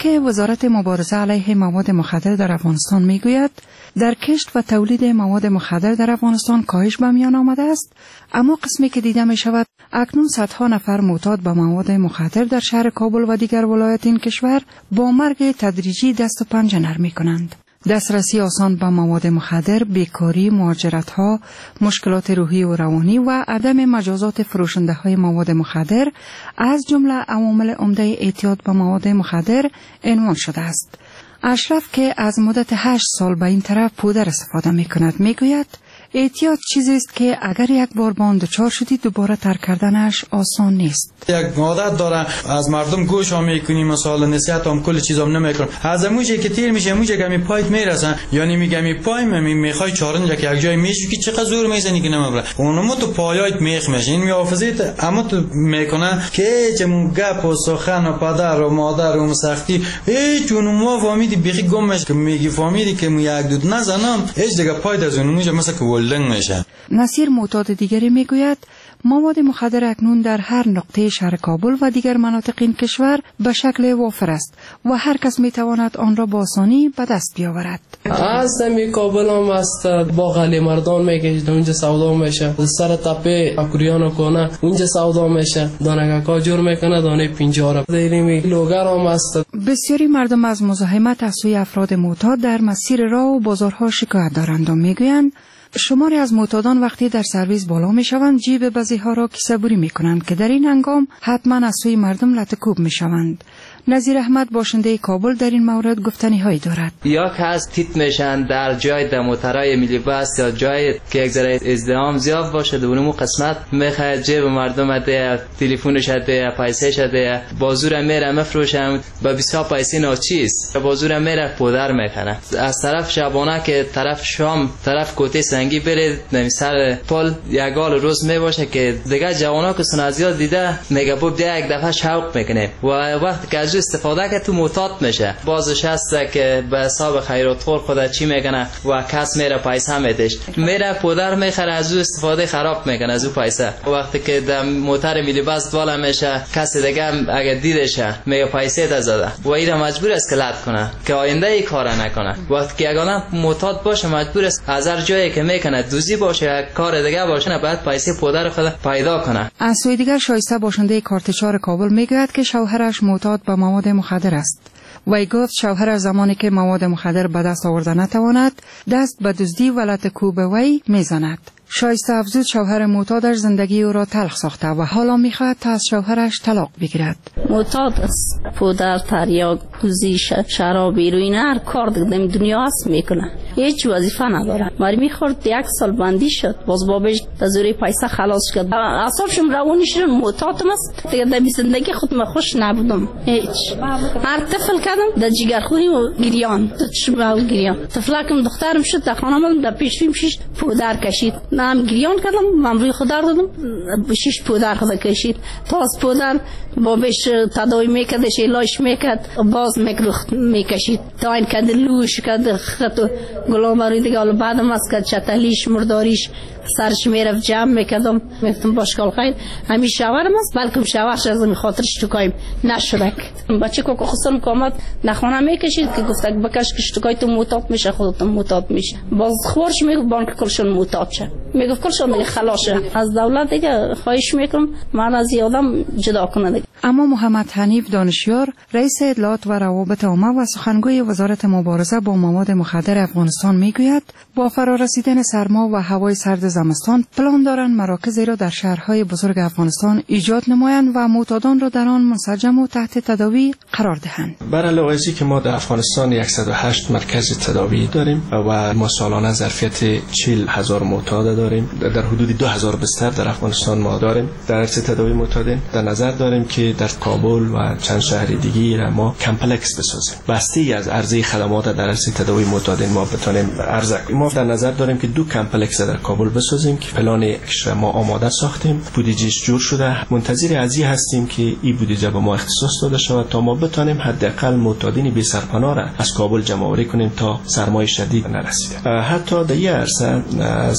که وزارت مبارزه علیه مواد مخدر در افغانستان میگوید در کشت و تولید مواد مخدر در افغانستان کاهش به میان آمده است، اما قسمی که دیده می شود اکنون صدها نفر معتاد به مواد مخدر در شهر کابل و دیگر ولایات این کشور با مرگ تدریجی دست و پنجه نرم می کنند. دسترسی آسان به مواد مخدر، بیکاری، مهاجرت‌ها، مشکلات روحی و روانی و عدم مجازات فروشنده‌های مواد مخدر از جمله عوامل عمده اعتیاد به مواد مخدر عنوان شده است. اشرف که از مدت هشت سال به این طرف پودر استفاده می کند می گوید اعتیاد چیزی است که اگر یک بار با آن دچار شدی دوباره ترک کردنش آسان نیست. یک عادت داره از مردم گوش هم میکنی، مثلا نصیحت هم کل چیز هم نمیکنم، از اموجه که تیر میشه اموجه که می پایت میرسن، یعنی میگم می پای می میخوای چارنجا که یک جای میشی که چقدر زور میزنی که نمیبره اونم تو پایایت میخ میشه، این میافزیت اما تو میکنه که چم گپ و سخن و پدر و مادر و سختی هیچ اونم فهمیدی بخی گم میشه که میگی فهمیدی که می یک دود نزنم هیچ دیگه پایت از اونم مثلا که ولدنگ میشه. نصیر معتاد دیگری میگوید مواد مخدر اکنون در هر نقطه شهر کابل و دیگر مناطق این کشور به شکل وافر است و هر کس میتواند آن را با آسانی به دست بیاورد. از می کابل هم است با غلی مردان میگه اونجا سودا میشه، سر تپه اکوریان کنه اونجا سودا میشه، دانه کاجور میکنه دانه پنجاه دیرمی لوگر هم است. بسیاری مردم از مزاحمت از سوی افراد معتاد در مسیر راه و بازارها شکایت دارند و میگویند شماری از معتادان وقتی در سرویس بالا می شوند جیب بعضی ها را کیسه بری می کنند که در این هنگام حتما از سوی مردم لطکوب می شوند. نظیر احمد باشنده کابل در این مورد گفتنی هایی دارد. یا که از تیت میشن در جای دموترای ملی بس یا جای که یک ذره ازدحام زیاد باشه دونمو قسمت میخواد جیب مردم ده تلفنش ده پیسهش ده بازور میره مفروشم با بیست پیسه ناچیز بازور میره پودر میکنه از طرف شبانه که طرف شام طرف کوته سنگی بره نمیسر پل یگال روز میباشه که دیگه جوانا که سن زیاد دیده میگه بود یک دفعه شوق میکنه و وقتی که استفاده که تو معتاد میشه بازش هست که به حساب خیرات خور خدا چی میکنه و کس میره پیسه میدش میره پودر میخره از او استفاده خراب میکنه از او پیسه وقتی که در موتر میلی بس دواله میشه کسی دیگه اگر دیدشه میگه پیسه تا زده و اینا مجبور است که لط کنه که آینده ای کار نکنه وقتی که اگر معتاد باشه مجبور است از هر جایی که میکنه دوزی باشه کار دیگه باشه نه بعد پیسه پودر خود پیدا کنه. از سوی دیگر شایسته باشنده کارتچار کابل میگوید که شوهرش معتاد به مواد مخدر است. وی گفت شوهر زمانی که مواد مخدر به دست آورده نتواند دست به دزدی و لطکوب وی میزند. شایسته افزود شوهر معتادش زندگی او را تلخ ساخته و حالا میخواهد تا از شوهرش طلاق بگیرد. معتاد است، پودر، تریاک، کوزی، شراب، هیروئین هر کار دیگه دنیا هست میکنه، هیچ وظیفه نداره. مری میخورد یک سال بندی شد، باز بابش تزوری پیسه خلاص شد، اعصابشم روانی شد. معتادم است دیگه، در زندگی خود من خوش نبودم هیچ. هر طفل کردم در جگرخوری و گریان، در گریان. طفلکم دخترم شد در خانه‌ام در پیشیم شش پودر کشید. نام گریان کردم، من روی خودر دادم، شش پودر خود کشید. تا از پودر بابش تداوی میکردش، علاج میکرد، باز میکرخت میکشید. تا این کد لوش کد خط گلابری دیگه. حالا بعدم از کد چتلیش مرداریش سرش میرفت جمع میکردم، میفتم باشکال خیر همین شوهرم است، بلکه شوهرش از خاطرش توکایم نشدک. بچه که خسرم کامت نخونه میکشید که گفت بکش که شتکای تو معتاد میشه، خودت معتاد میشه. باز خورش میگفت بانک کلشون معتاد شه، میگفت کلشون دیگه خلاص شه. از دولت دیگه خواهش میکنم من از یادم جدا کنه دیگه. اما محمد حنیف دانشیار رئیس اطلاعات و روابط عامه و سخنگوی وزارت مبارزه با مواد مخدر افغانستان میگوید با فرارسیدن سرما و هوای سرد زمستان پلان دارند مراکزی را در شهرهای بزرگ افغانستان ایجاد نمایند و معتادان را در آن منسجم و تحت تداوی قرار دهند. بر علاوه از که ما در افغانستان صد و هشت مرکز تداوی داریم و ما سالانه ظرفیت چهل هزار معتاد داریم، در حدود دو هزار بستر در افغانستان ما داریم در عرصه تداوی معتادین. در نظر داریم که در کابل و چند شهر دیگه را ما کمپلکس بسازیم، بسته از عرضه خدمات در عرصه تداوی معتادین ما بتونیم عرضه کنیم. ما در نظر داریم که دو کمپلکس در کابل بسازیم که پلانش ما آماده ساختیم، بودجهش جور شده، منتظر ازی هستیم که این بودجه به ما اختصاص داده شود تا ما بتونیم حداقل معتادین بی سرپناه را از کابل جمع آوری کنیم تا سرمای شدید نرسیده. حتی در این عرصه از چند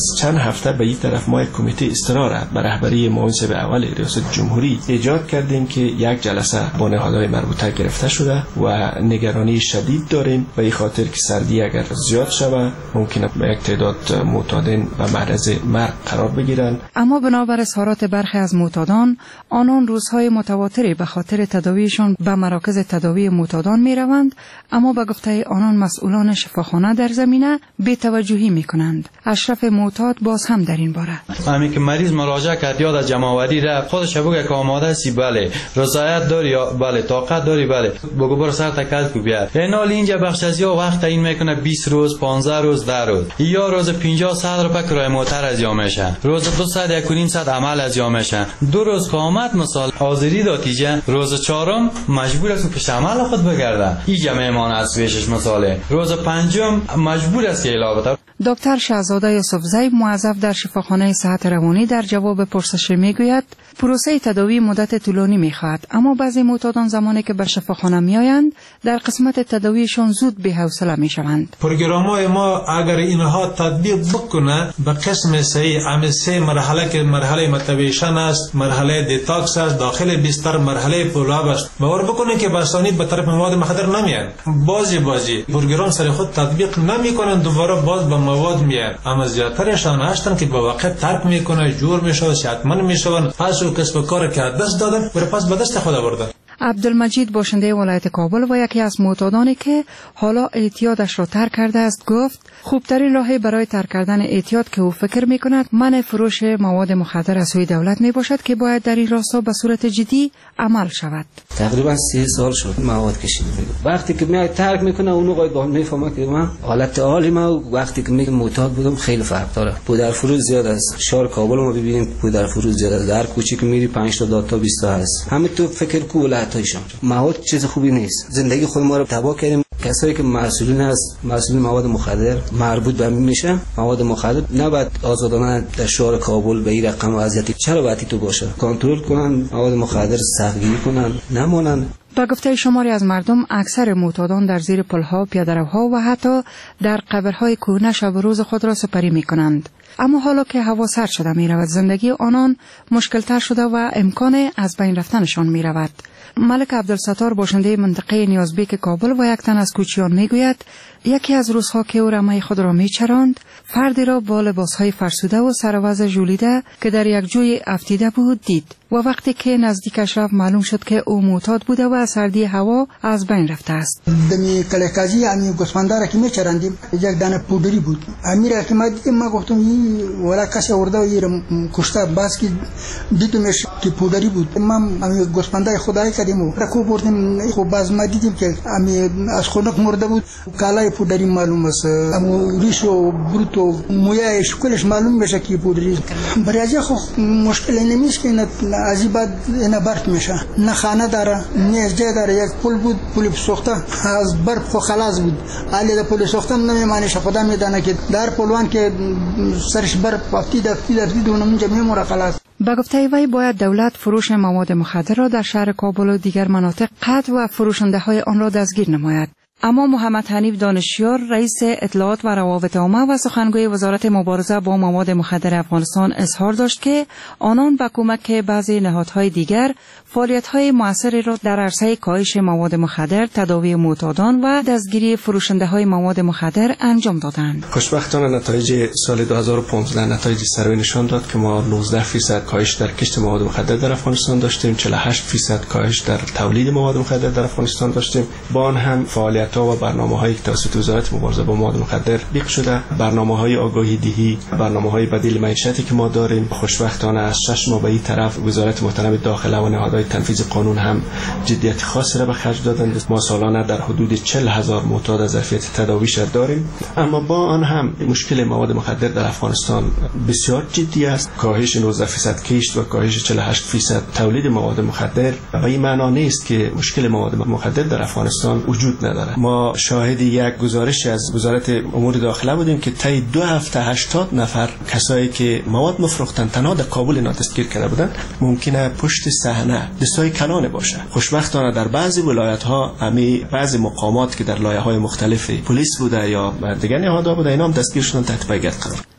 هفته به این طرف ما یک کمیته استراره به رهبری معاون اول ریاست جمهوری ایجاد کردیم که یک جلسه با نهادهای مربوطه گرفته شده و نگرانی شدید داریم به این خاطر که سردی اگر زیاد شود ممکنه به یک تعداد معتادین و معرض مرگ قرار بگیرند. اما بنابر اظهارات برخی از معتادان، آنان روزهای متواتری به خاطر تداویشان به مراکز تداوی معتادان می روند، اما به گفته آنان مسئولان شفاخانه در زمینه بی‌توجهی می کنند. اشرف معتاد باز هم در این باره: همین که مریض مراجعه کرد یاد از جمع‌آوری رفت، خودش بگه که آماده سی، بله رضایت داری یا بله طاقت داری، بله بگو برو سر تکل کو بیار. این حال اینجا بخش از یا وقت این میکنه بیست روز، پانزده روز، ده روز، یا روز پنجاه صد روپیه کرایه موتر از یا میشه، روز دو صد یک و نیم صد عمل از یا میشه. دو روز قامت مثال حاضری داتیجه، روز چهارم مجبور است پیش عمل خود بگرده، اینجا میمانه از پیشش مثاله، روز پنجم مجبور است که علاوه. دکتر شهزاده یوسفزی موظف در شفاخانه صحت روانی در جواب پرسش میگوید پروسه تداوی مدت طولانی میخواهد، اما بعضی معتادان زمانی که به شفاخانه میآیند در قسمت تداویشان زود بی‌حوصله میشوند. پروگرام‌های ما اگر اینها تطبیق بکنه به قسم صحیح ام سه مرحله که مرحله متویشن است، مرحله دیتاکس است، داخل بیستر مرحله فولاب است، باور بکنید که بسانی به طرف مواد مخدر نمیان. بازی بازی پروگرام سر خود تطبیق نمیکنن، دوباره باز به مواد میان، اما زیادترشان هستن که با وقت ترک میکنه، جور میشه، صحتمند میشون، پس او کسب کار که دست دادن بر پس به دست خود آوردن. عبدالمجید باشنده ولایت کابل و یکی از معتادانی که حالا اعتیادش را ترک کرده است گفت خوبترین راه برای ترک کردن اعتیاد که او فکر میکند منع فروش مواد مخدر از سوی دولت می باشد که باید در این راستا به صورت جدی عمل شود. تقریبا سی سال شد مواد کشیده. وقتی که میاد ترک میکنه اون وقت با میفهمه که من حالت عالی ما وقتی که میگم معتاد بودم خیلی فرق داره. پودر فروش زیاد است. شهر کابل ما ببینیم پودر فروش زیاد است. در کوچه که میری پنج تا داد تا بیست تا هست. همه تو فکر کو ولایتایشان. مواد چیز خوبی نیست. زندگی خود ما رو تباه کردیم. کسایی که مسئولین هست، مسئولین مواد مخدر مربوط به میشه، مواد مخدر نباید آزادانه در شهر کابل به این رقم وضعیتی چرا باید تو باشه؟ کنترل کنن، مواد مخدر سختگیری کنن، نمونن. با گفته شماری از مردم اکثر معتادان در زیر پلها، پیاده‌روها و حتی در قبرهای کهنه شب و روز خود را سپری می کنند. اما حالا که هوا سرد شده می رود، زندگی آنان مشکل‌تر شده و امکان از بین رفتنشان می رود. ملک عبدالستار باشنده منطقه نیازبیک کابل و یک تن از کوچیان می گوید یکی از روزها که او رمه خود را می چراند فردی را با لباسهای فرسوده و سروز ژولیده که در یک جوی افتیده بود دید و وقتی که نزدیکش رفت معلوم شد که او معتاد بوده و سردی هوا از بین رفته است. دمی کلکازی امی گوسفندارا که می چراندیم یک دانه پودری بود. امیر که ما دیدیم ما گفتم این ولا کسی آورده و این کشته باز که دیدمش که پودری بود. ما امی گوسفندای خدای کردیم و رکو بردیم خب باز ما دیدیم که امی از خنک مرده بود. کالای پودری معلوم است. اما ریش و بروت و مویایش کلش معلوم بشه که پودری. برای خو مشکل نمیشه که از این بعد اینا برد میشه. نه خانه داره، نه جای داره. یک پول بود، پول سوخته از برد خو خلاص بود. علی ده پول سوخته نمیمانه خدا میدانه که در پولوان که سرش برد افتید افتید افتید اونم اونجا میموره خلاص. با گفته وی باید دولت فروش مواد مخدر را در شهر کابل و دیگر مناطق قطع و فروشنده های آن را دستگیر نماید. اما محمد حنیف دانشیار رئیس اطلاعات و روابط عامه و سخنگوی وزارت مبارزه با مواد مخدر افغانستان اظهار داشت که آنان با کمک بعضی نهادهای دیگر فعالیت‌های موثری را در عرصه کاهش مواد مخدر، تداوی معتادان و دستگیری فروشنده‌های مواد مخدر انجام دادند. خوشبختانه نتایج سال دو هزار و پانزده نتایج سروی نشان داد که ما نوزده درصد کاهش در کشت مواد مخدر در افغانستان داشتیم، چهل و هشت درصد کاهش در تولید مواد مخدر در افغانستان داشتیم. با آن هم فعالیت‌ها و برنامه‌هایی که توسط وزارت مبارزه با مواد مخدر بیق شده، برنامه‌های آگاهی دهی، برنامه‌های بدیل معیشتی که ما داریم. خوشبختانه از شش ماه به این طرف وزارت محترم داخله و نهادهای تنفیذ قانون هم جدیت خاصی را به خرج دادند. ما سالانه در حدود چهل هزار معتاد از ظرفیت تداویش داریم. اما با آن هم مشکل مواد مخدر در افغانستان بسیار جدی است. کاهش نوزده درصد کشت و کاهش چهل و هشت درصد تولید مواد مخدر به این معنا نیست که مشکل مواد مخدر در افغانستان وجود نداره. ما شاهد یک گزارش از وزارت امور داخله بودیم که طی دو هفته هشتاد نفر کسایی که مواد مفروختن تنها در کابل اینا دستگیر کرده بودند. ممکنه پشت صحنه دستای کلان باشه. خوشبختانه در بعضی ولایت‌ها امی بعضی مقامات که در لایه‌های مختلف پلیس بوده یا دیگر نهادها بوده اینا هم دستگیر شدن تحت پیگرد قرار.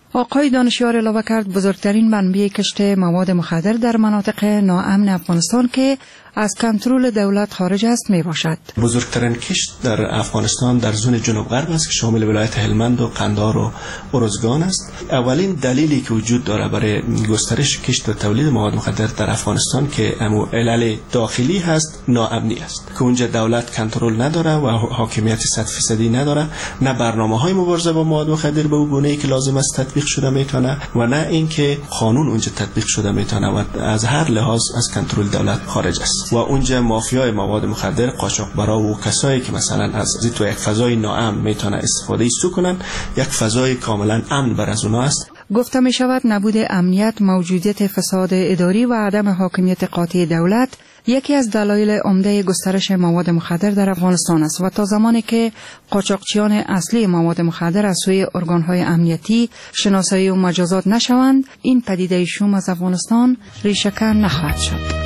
آقای دانشیار علاوه کرد بزرگترین منبع کشت مواد مخدر در مناطق ناامن افغانستان که از کنترل دولت خارج است می باشد. بزرگترین کشت در افغانستان در زون جنوب غرب است که شامل ولایت هلمند و قندهار و ارزگان است. اولین دلیلی که وجود داره برای گسترش کشت و تولید مواد مخدر در افغانستان که امو علل داخلی هست، ناامنی است که اونجا دولت کنترل نداره و حاکمیت صد فیصدی نداره، نه برنامه‌های مبارزه با مواد مخدر به اون گونه‌ای که لازم است تطبیق شده میتونه و نه اینکه قانون اونجا تطبیق شده میتونه و از هر لحاظ از کنترل دولت خارج است. و اونجا مافیای مواد مخدر، قاچاقبرا و کسایی که مثلا از تو یک فضای ناامن میتونه استفاده سو کنن، یک فضای کاملا امن بر از اونها است. گفته می شود نبود امنیت، موجودیت فساد اداری و عدم حاکمیت قاطع دولت یکی از دلایل عمده گسترش مواد مخدر در افغانستان است و تا زمانی که قاچاقچیان اصلی مواد مخدر از سوی ارگان‌های امنیتی شناسایی و مجازات نشوند، این پدیده شوم از افغانستان ریشه‌کن نخواهد شد.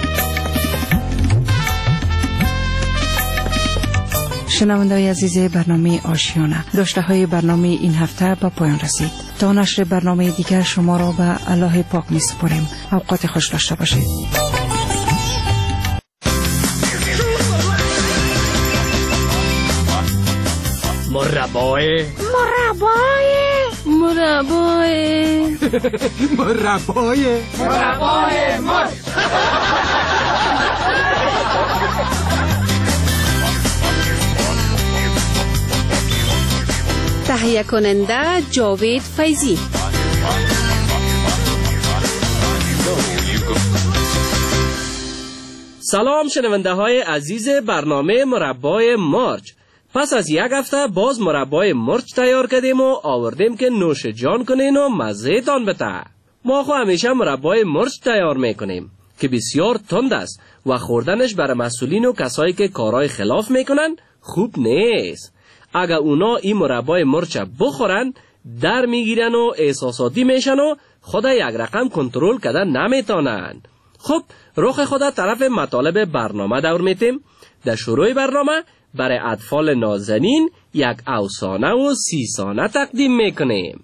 شنونده‌های عزیز برنامه آشیانه، داشته های برنامه این هفته به پایان رسید. تا نشر برنامه دیگر شما را به الله پاک می سپاریم. اوقات خوش داشته باشید. مربای مربای مربای مربای مربای مرد تهیه کننده جاوید فیضی. سلام شنونده های عزیز برنامه مربای مرچ. پس از یک هفته باز مربای مرچ تیار کردیم و آوردیم که نوش جان کنین و مزه تان بته. ما خو همیشه مربای مرچ تیار میکنیم که بسیار تند است و خوردنش برای مسئولین و کسایی که کارهای خلاف میکنن خوب نیست. اگر اونا این مربای مرچ بخورن در میگیرن و احساساتی میشن و خدا یک رقم کنترل کردن نمیتونن. خب رخ خدا طرف مطالب برنامه دور میتیم. در شروع برنامه برای اطفال نازنین یک افسانه و سی سانه تقدیم میکنیم.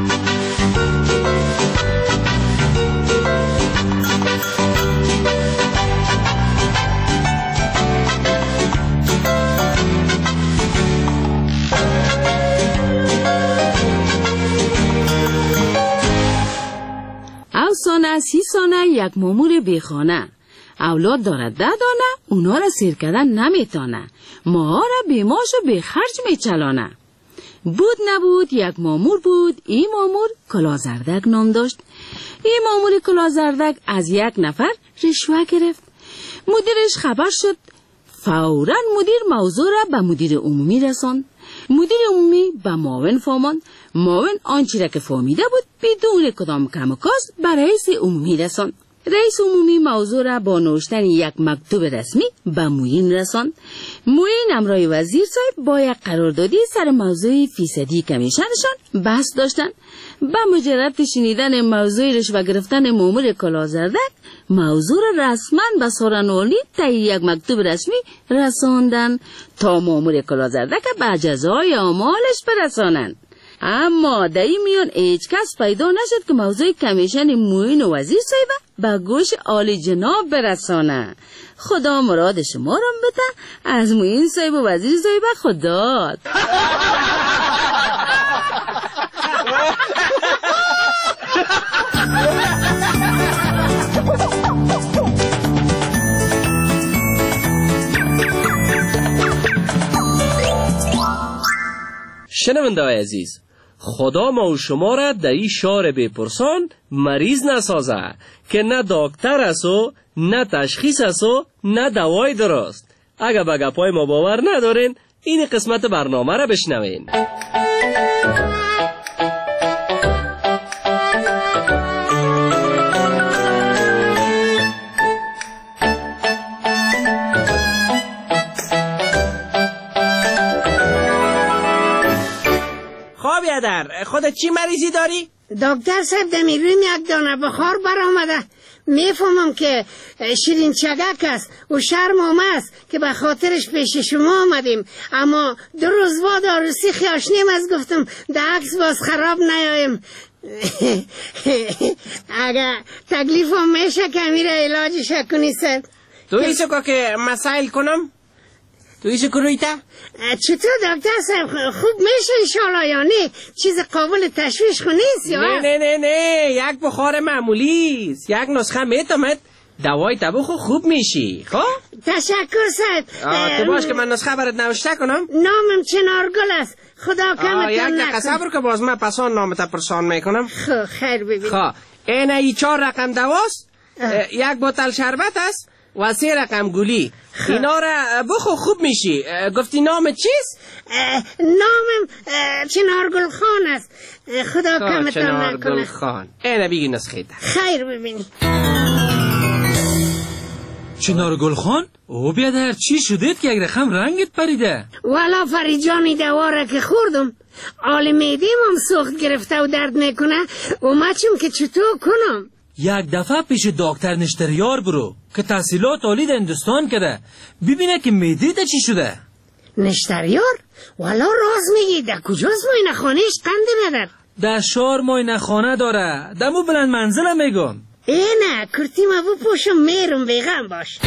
افسانه سی سانه یک مامور بیخانه. اولاد دارد ده دانه، اونا را سیر کردن نمیتانه، ما را بی ماش و بی خرج میچلانه. بود نبود یک مامور بود، این مامور کلازردک نام داشت. این مامور کلازردک از یک نفر رشوه گرفت. مدیرش خبر شد، فوراً مدیر موضوع را به مدیر عمومی رساند. مدیر عمومی به معاون فهماند. معاون آنچه را که فهمیده بود بدون کدام کم و کاست به رئیس عمومی رساند. رئیس عمومی موضوع را با نوشتن یک مکتوب رسمی به معین رساند. معین امرای وزیر صاحب با یک قراردادی سر موضوع فیصدی کمیشنشان بحث داشتند. با مجرد شنیدن موضوع رشوه گرفتن مامور کلازردک موضوع را رسما به سارنوالی طی یک مکتوب رسمی رساندند تا مامور کلازردک به جزای اعمالش برسانند. اما در این میان هیچ کس پیدا نشد که موضوع کمیشن معین و وزیر صاحب به گوش عالی جناب برسانه. خدا مراد شما را بده، از معین صاحب و وزیر صاحب خدا. شنونده های عزیز، خدا ما و شما را در این شهر بپرسان مریض نسازه که نه دکتر است و نه تشخیص است و نه دوای درست. اگر به گپای ما باور ندارین این قسمت برنامه را بشنوین. در خودت چی مریضی داری؟ دکتر صاحب دمیرویم یک دانه بخار برآمده. میفهمم که شیرین چگک است و شرم هم است که به خاطرش پیش شما آمدیم، اما دو روز بعد عروسی خیاشنیم از گفتم در عکس باز خراب نیایم. اگر تکلیف هم میشه که میره علاجش کنی سر تو ایسو که مسائل کنم؟ تو ایسو که رویتا؟ چطور دکتر صاحب خوب میشه انشالله یا نه؟ چیز قابل تشویش کنیست یا؟ نه نه نه نه یک بخار معمولی است. یک نسخه میتمد دوای تبخ خوب میشی. خب؟ تشکر صاحب. تو باش که من نسخه برات نوشته کنم؟ نامم چنارگل است. خدا کمتون نکن. یک دقیقه صبر که باز من پسان نامت پرسان میکنم. خب خیر ببین. خب این ای چهار رقم دواست، یک بوتل شربت است و سه رقم گلی. اینا را بخو خوب میشی. گفتی نام چیست؟ نامم چنارگل خان است. خدا کمتون نکنه. چنارگل خان. اینه بیگی نسخه ده. خیر ببین. چنارگل خان؟ او بیادر چی شدید که یک رقم رنگت پریده؟ والا فریجانی دواره که خوردم آل میدیم هم سخت گرفته و درد میکنه و مچم که چطور کنم. یک دفعه پیش دکتر نشتریار برو که تحصیلات عالی در هندوستان کرده، ببینه که میدیده چی شده. نشتریار؟ والا راز میگی در کجاست ماینه خانهش قنده ندار؟ در شار ماینه خانه داره، دمو بلند منزله میگم. اینه کرتیمه بو پوشم میرم بیغم باش.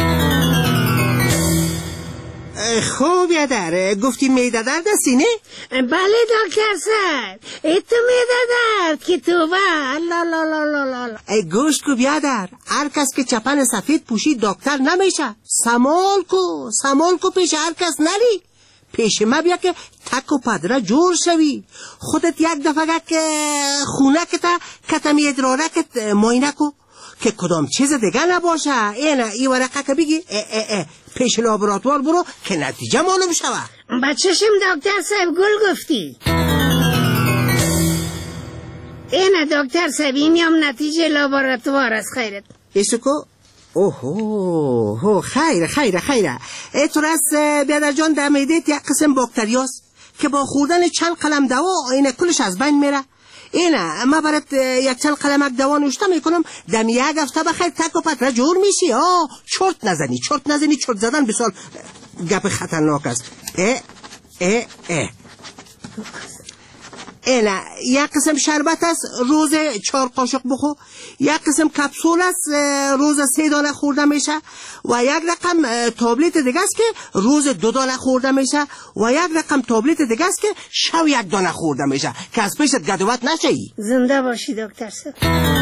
خوب یادر گفتی میده درد هستی نه؟ بله دکتر صاحب ایتو میده درد که تو با لا لا لا لا لا. ای گوشت کو بیادر هر کس که چپن سفید پوشید دکتر نمیشه. سمال کو سمال کو پیش هر کس نری. پیش ما بیا که تک و پدره جور شوی. خودت یک دفعه که خونه که تا کتمی ادراره که ماینه کو که کدام چیز دیگه نباشه. اینه ای ورقه که بگی اه اه اه پیش لابراتوار برو که نتیجه معلوم شوه. بچه‌شم دکتر صاحب گل گفتی. اینه دکتر صاحب این هم نتیجه لابراتوار است. خیرت ایسو کو؟ اوه هو خیر خیر خیر. ای تو راست بیادر جان در معده‌ت یک قسم باکتریاست که با خوردن چند قلم دوا اینه کلش از بین میره. اینه ما برات یک چند قلمک دوا نوشته میکنم دم یک هفته بخیر تک و پتره جور میشی. آه چرت نزنی چرت نزنی چرت زدن بسال گپ خطرناک است. اه اه اه اینه یک قسم شربت است روز چهار قاشق بخور. یک قسم کپسول است روز سه دانه خورده میشه و یک رقم تابلت دیگه است که روز دو دانه خورده میشه و یک رقم تابلت دیگه است که شب یک دانه خورده میشه که از پیشت گدوت نشی. زنده باشی دکتر صاحب.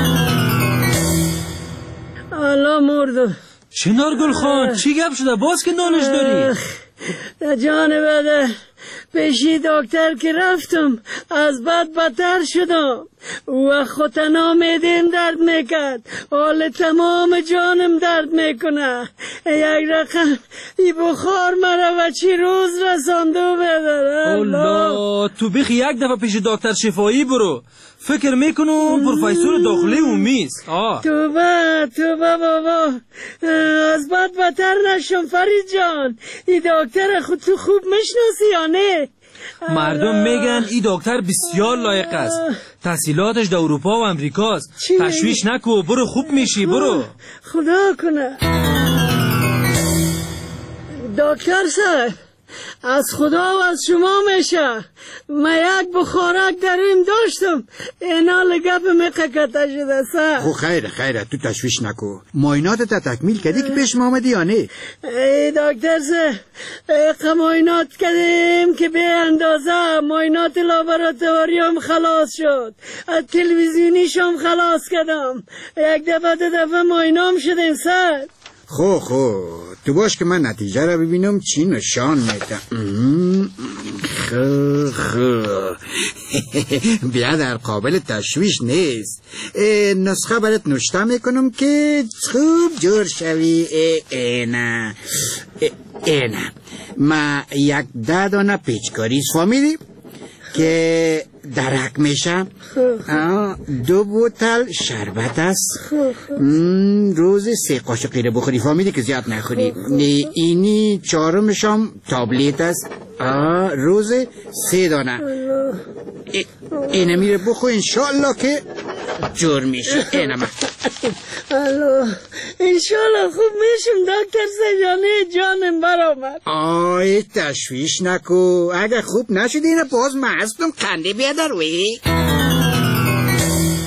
الله مردم. چنارگل خان چی گپ شده باز که نالش داری؟ جان بده پیشی دکتر که رفتم از بد بدتر شدم و خودنا میدین درد میکرد. حال تمام جانم درد میکنه. یک رقم ای بخار مرا و چی روز رسانده بداره. الله تو بخی یک دفعه پیش دکتر شفایی برو. فکر میکنم پروفسور داخلی اومیست. توبه توبه بابا از بد بدتر نشم فرید جان. ای دکتر خود تو خوب میشناسی یا نه؟ مردم میگن ای دکتر بسیار لایق است، تحصیلاتش در اروپا و امریکاست. تشویش نکو برو خوب میشی برو. خدا کنه. دکتر صاحب از خدا و از شما میشه. من یک بخارک دریم داشتم اینا لگب مقکته شده سر. خو خیره خیره تو تشویش نکو. معاینات تا تکمیل کردی که پیش ما آمدی یا نه؟ ای دکتر صاحب معاینات کردیم که به اندازه معاینات لابراتواری هم خلاص شد. از تلویزیونیش هم خلاص کردم. یک دفعه دو دفعه معاینام شدیم سر. خو خو تو باش که من نتیجه را ببینم چی نشان میده. خو خو بیا در قابل تشویش نیست. نسخه برات نوشته میکنم که خوب جور شوی. اینه اینه ما یک ده دانه پیچکاریز فامیلی که درک میشه. دو بوتل شربت است روز سه قاشق غیره بخوری فامیلی که زیاد نخوری. اینی چهارمش هم تابلیت است روز سه دانه. اینه میره بخو انشالله که جور میشه. اینه من الله انشالله خوب میشم دکتر سجانه جانم برآمد. آی تشویش نکو. اگه خوب نشد اینه باز من هستم کنده بیادر وی.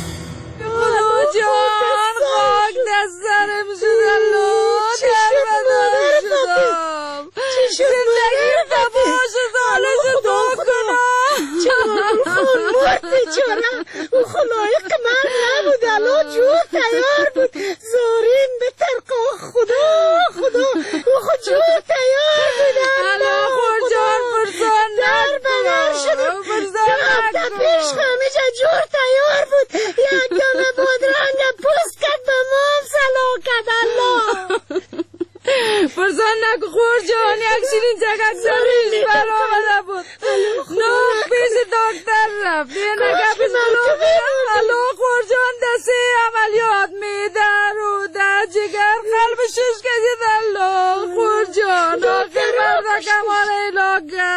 ارزان نکو خور جان یک شیرین چکک سریش بر آمده بود نوک پیش دکتر رفت یه نگه پیش الو خور جان دسته عملیات میده روده جگر قلب شش کشید الو خور جان آخر مرده کمان ایلاگه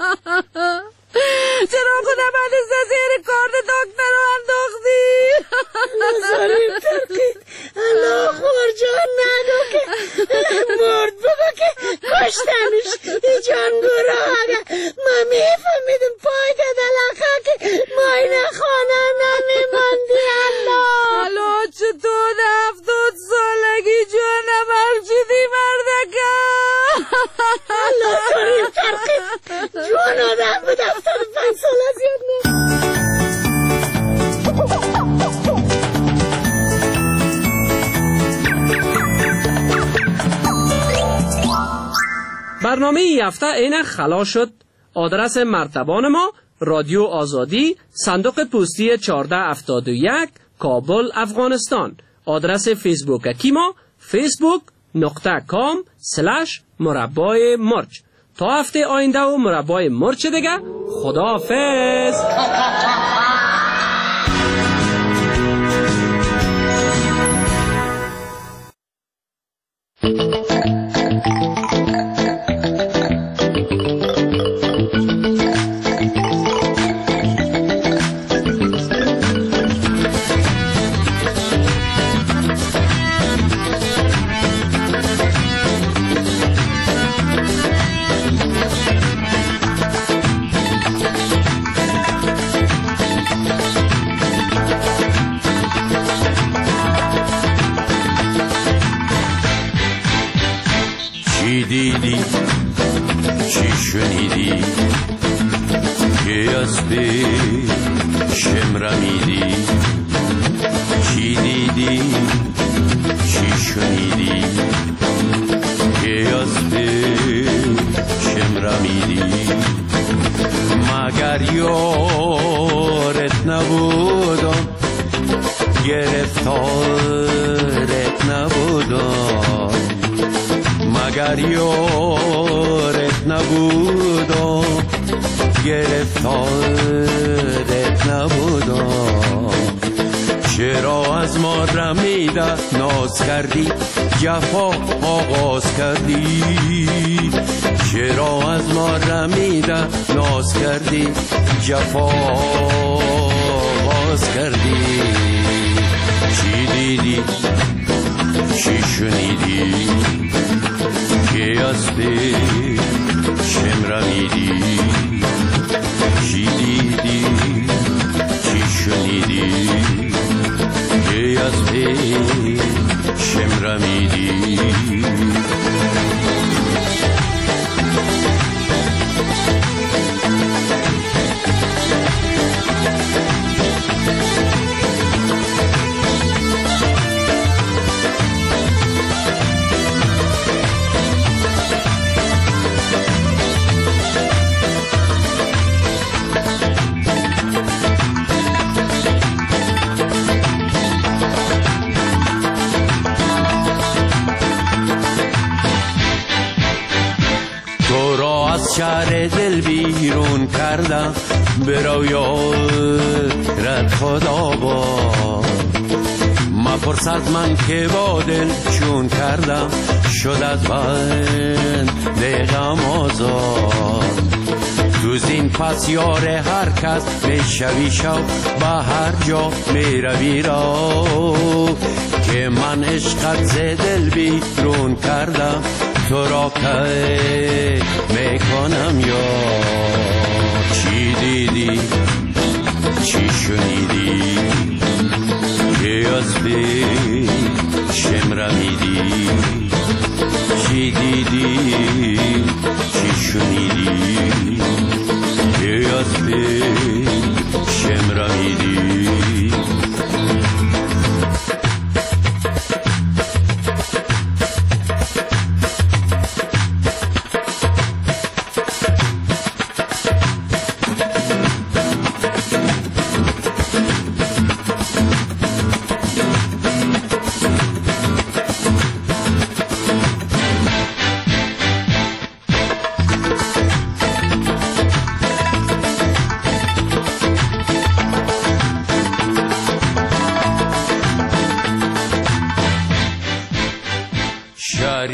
چرا خدا بعد از زیر کارد دکتر رو انداختی نظریم ترکید الله خور جان نگو که مرد بگو که کشتنش ای جانگورا اگه ما میفهمیدم پای دلقه که ما این خانه نمیماندی الله الله چطور هفتاد سالگی جانم هر شدی مردکه الله سریم ترکید جوان آدم بود افتاد پنج ساله زیاد نه برنامه ای هفته اینه خلاص شد. آدرس مرتبان ما رادیو آزادی صندوق پستی چهارده هفتاد و یک کابل افغانستان. آدرس فیسبوک کی ما فیسبوک نقطه کام سلش مربای مرچ. تا هفته آینده و مربای مرچ دیگه خداحافظ. دیدی چی شنیدی که از پیشم رمیدی چی دیدی چی شنیدی که از پیشم رمیدی مگر یارت نبودم گرفتارت نبودم مگر یارت نبودم گرفتارت نبودم چرا از ما رمیده ناز کردی جفا آغاز کردی چرا از ما رمیده ناز کردی جفا آغاز کردی چی دیدی چی شنیدی که از پیشم رمیدی چی دیدی چی شنیدی که از پیشم رمیدی شهر دل بیرون کردم برو یارت خدا با مپرس از من که با دل چون کردم شد از بند غم آزاد تو زین پس یار هر کس میشوی شو به هر جا میروی را که من عشقت ز دل بیرون کردم تو را که میکنم یا چی دیدی چی شنیدی که از پیشم رمیدی چی دیدی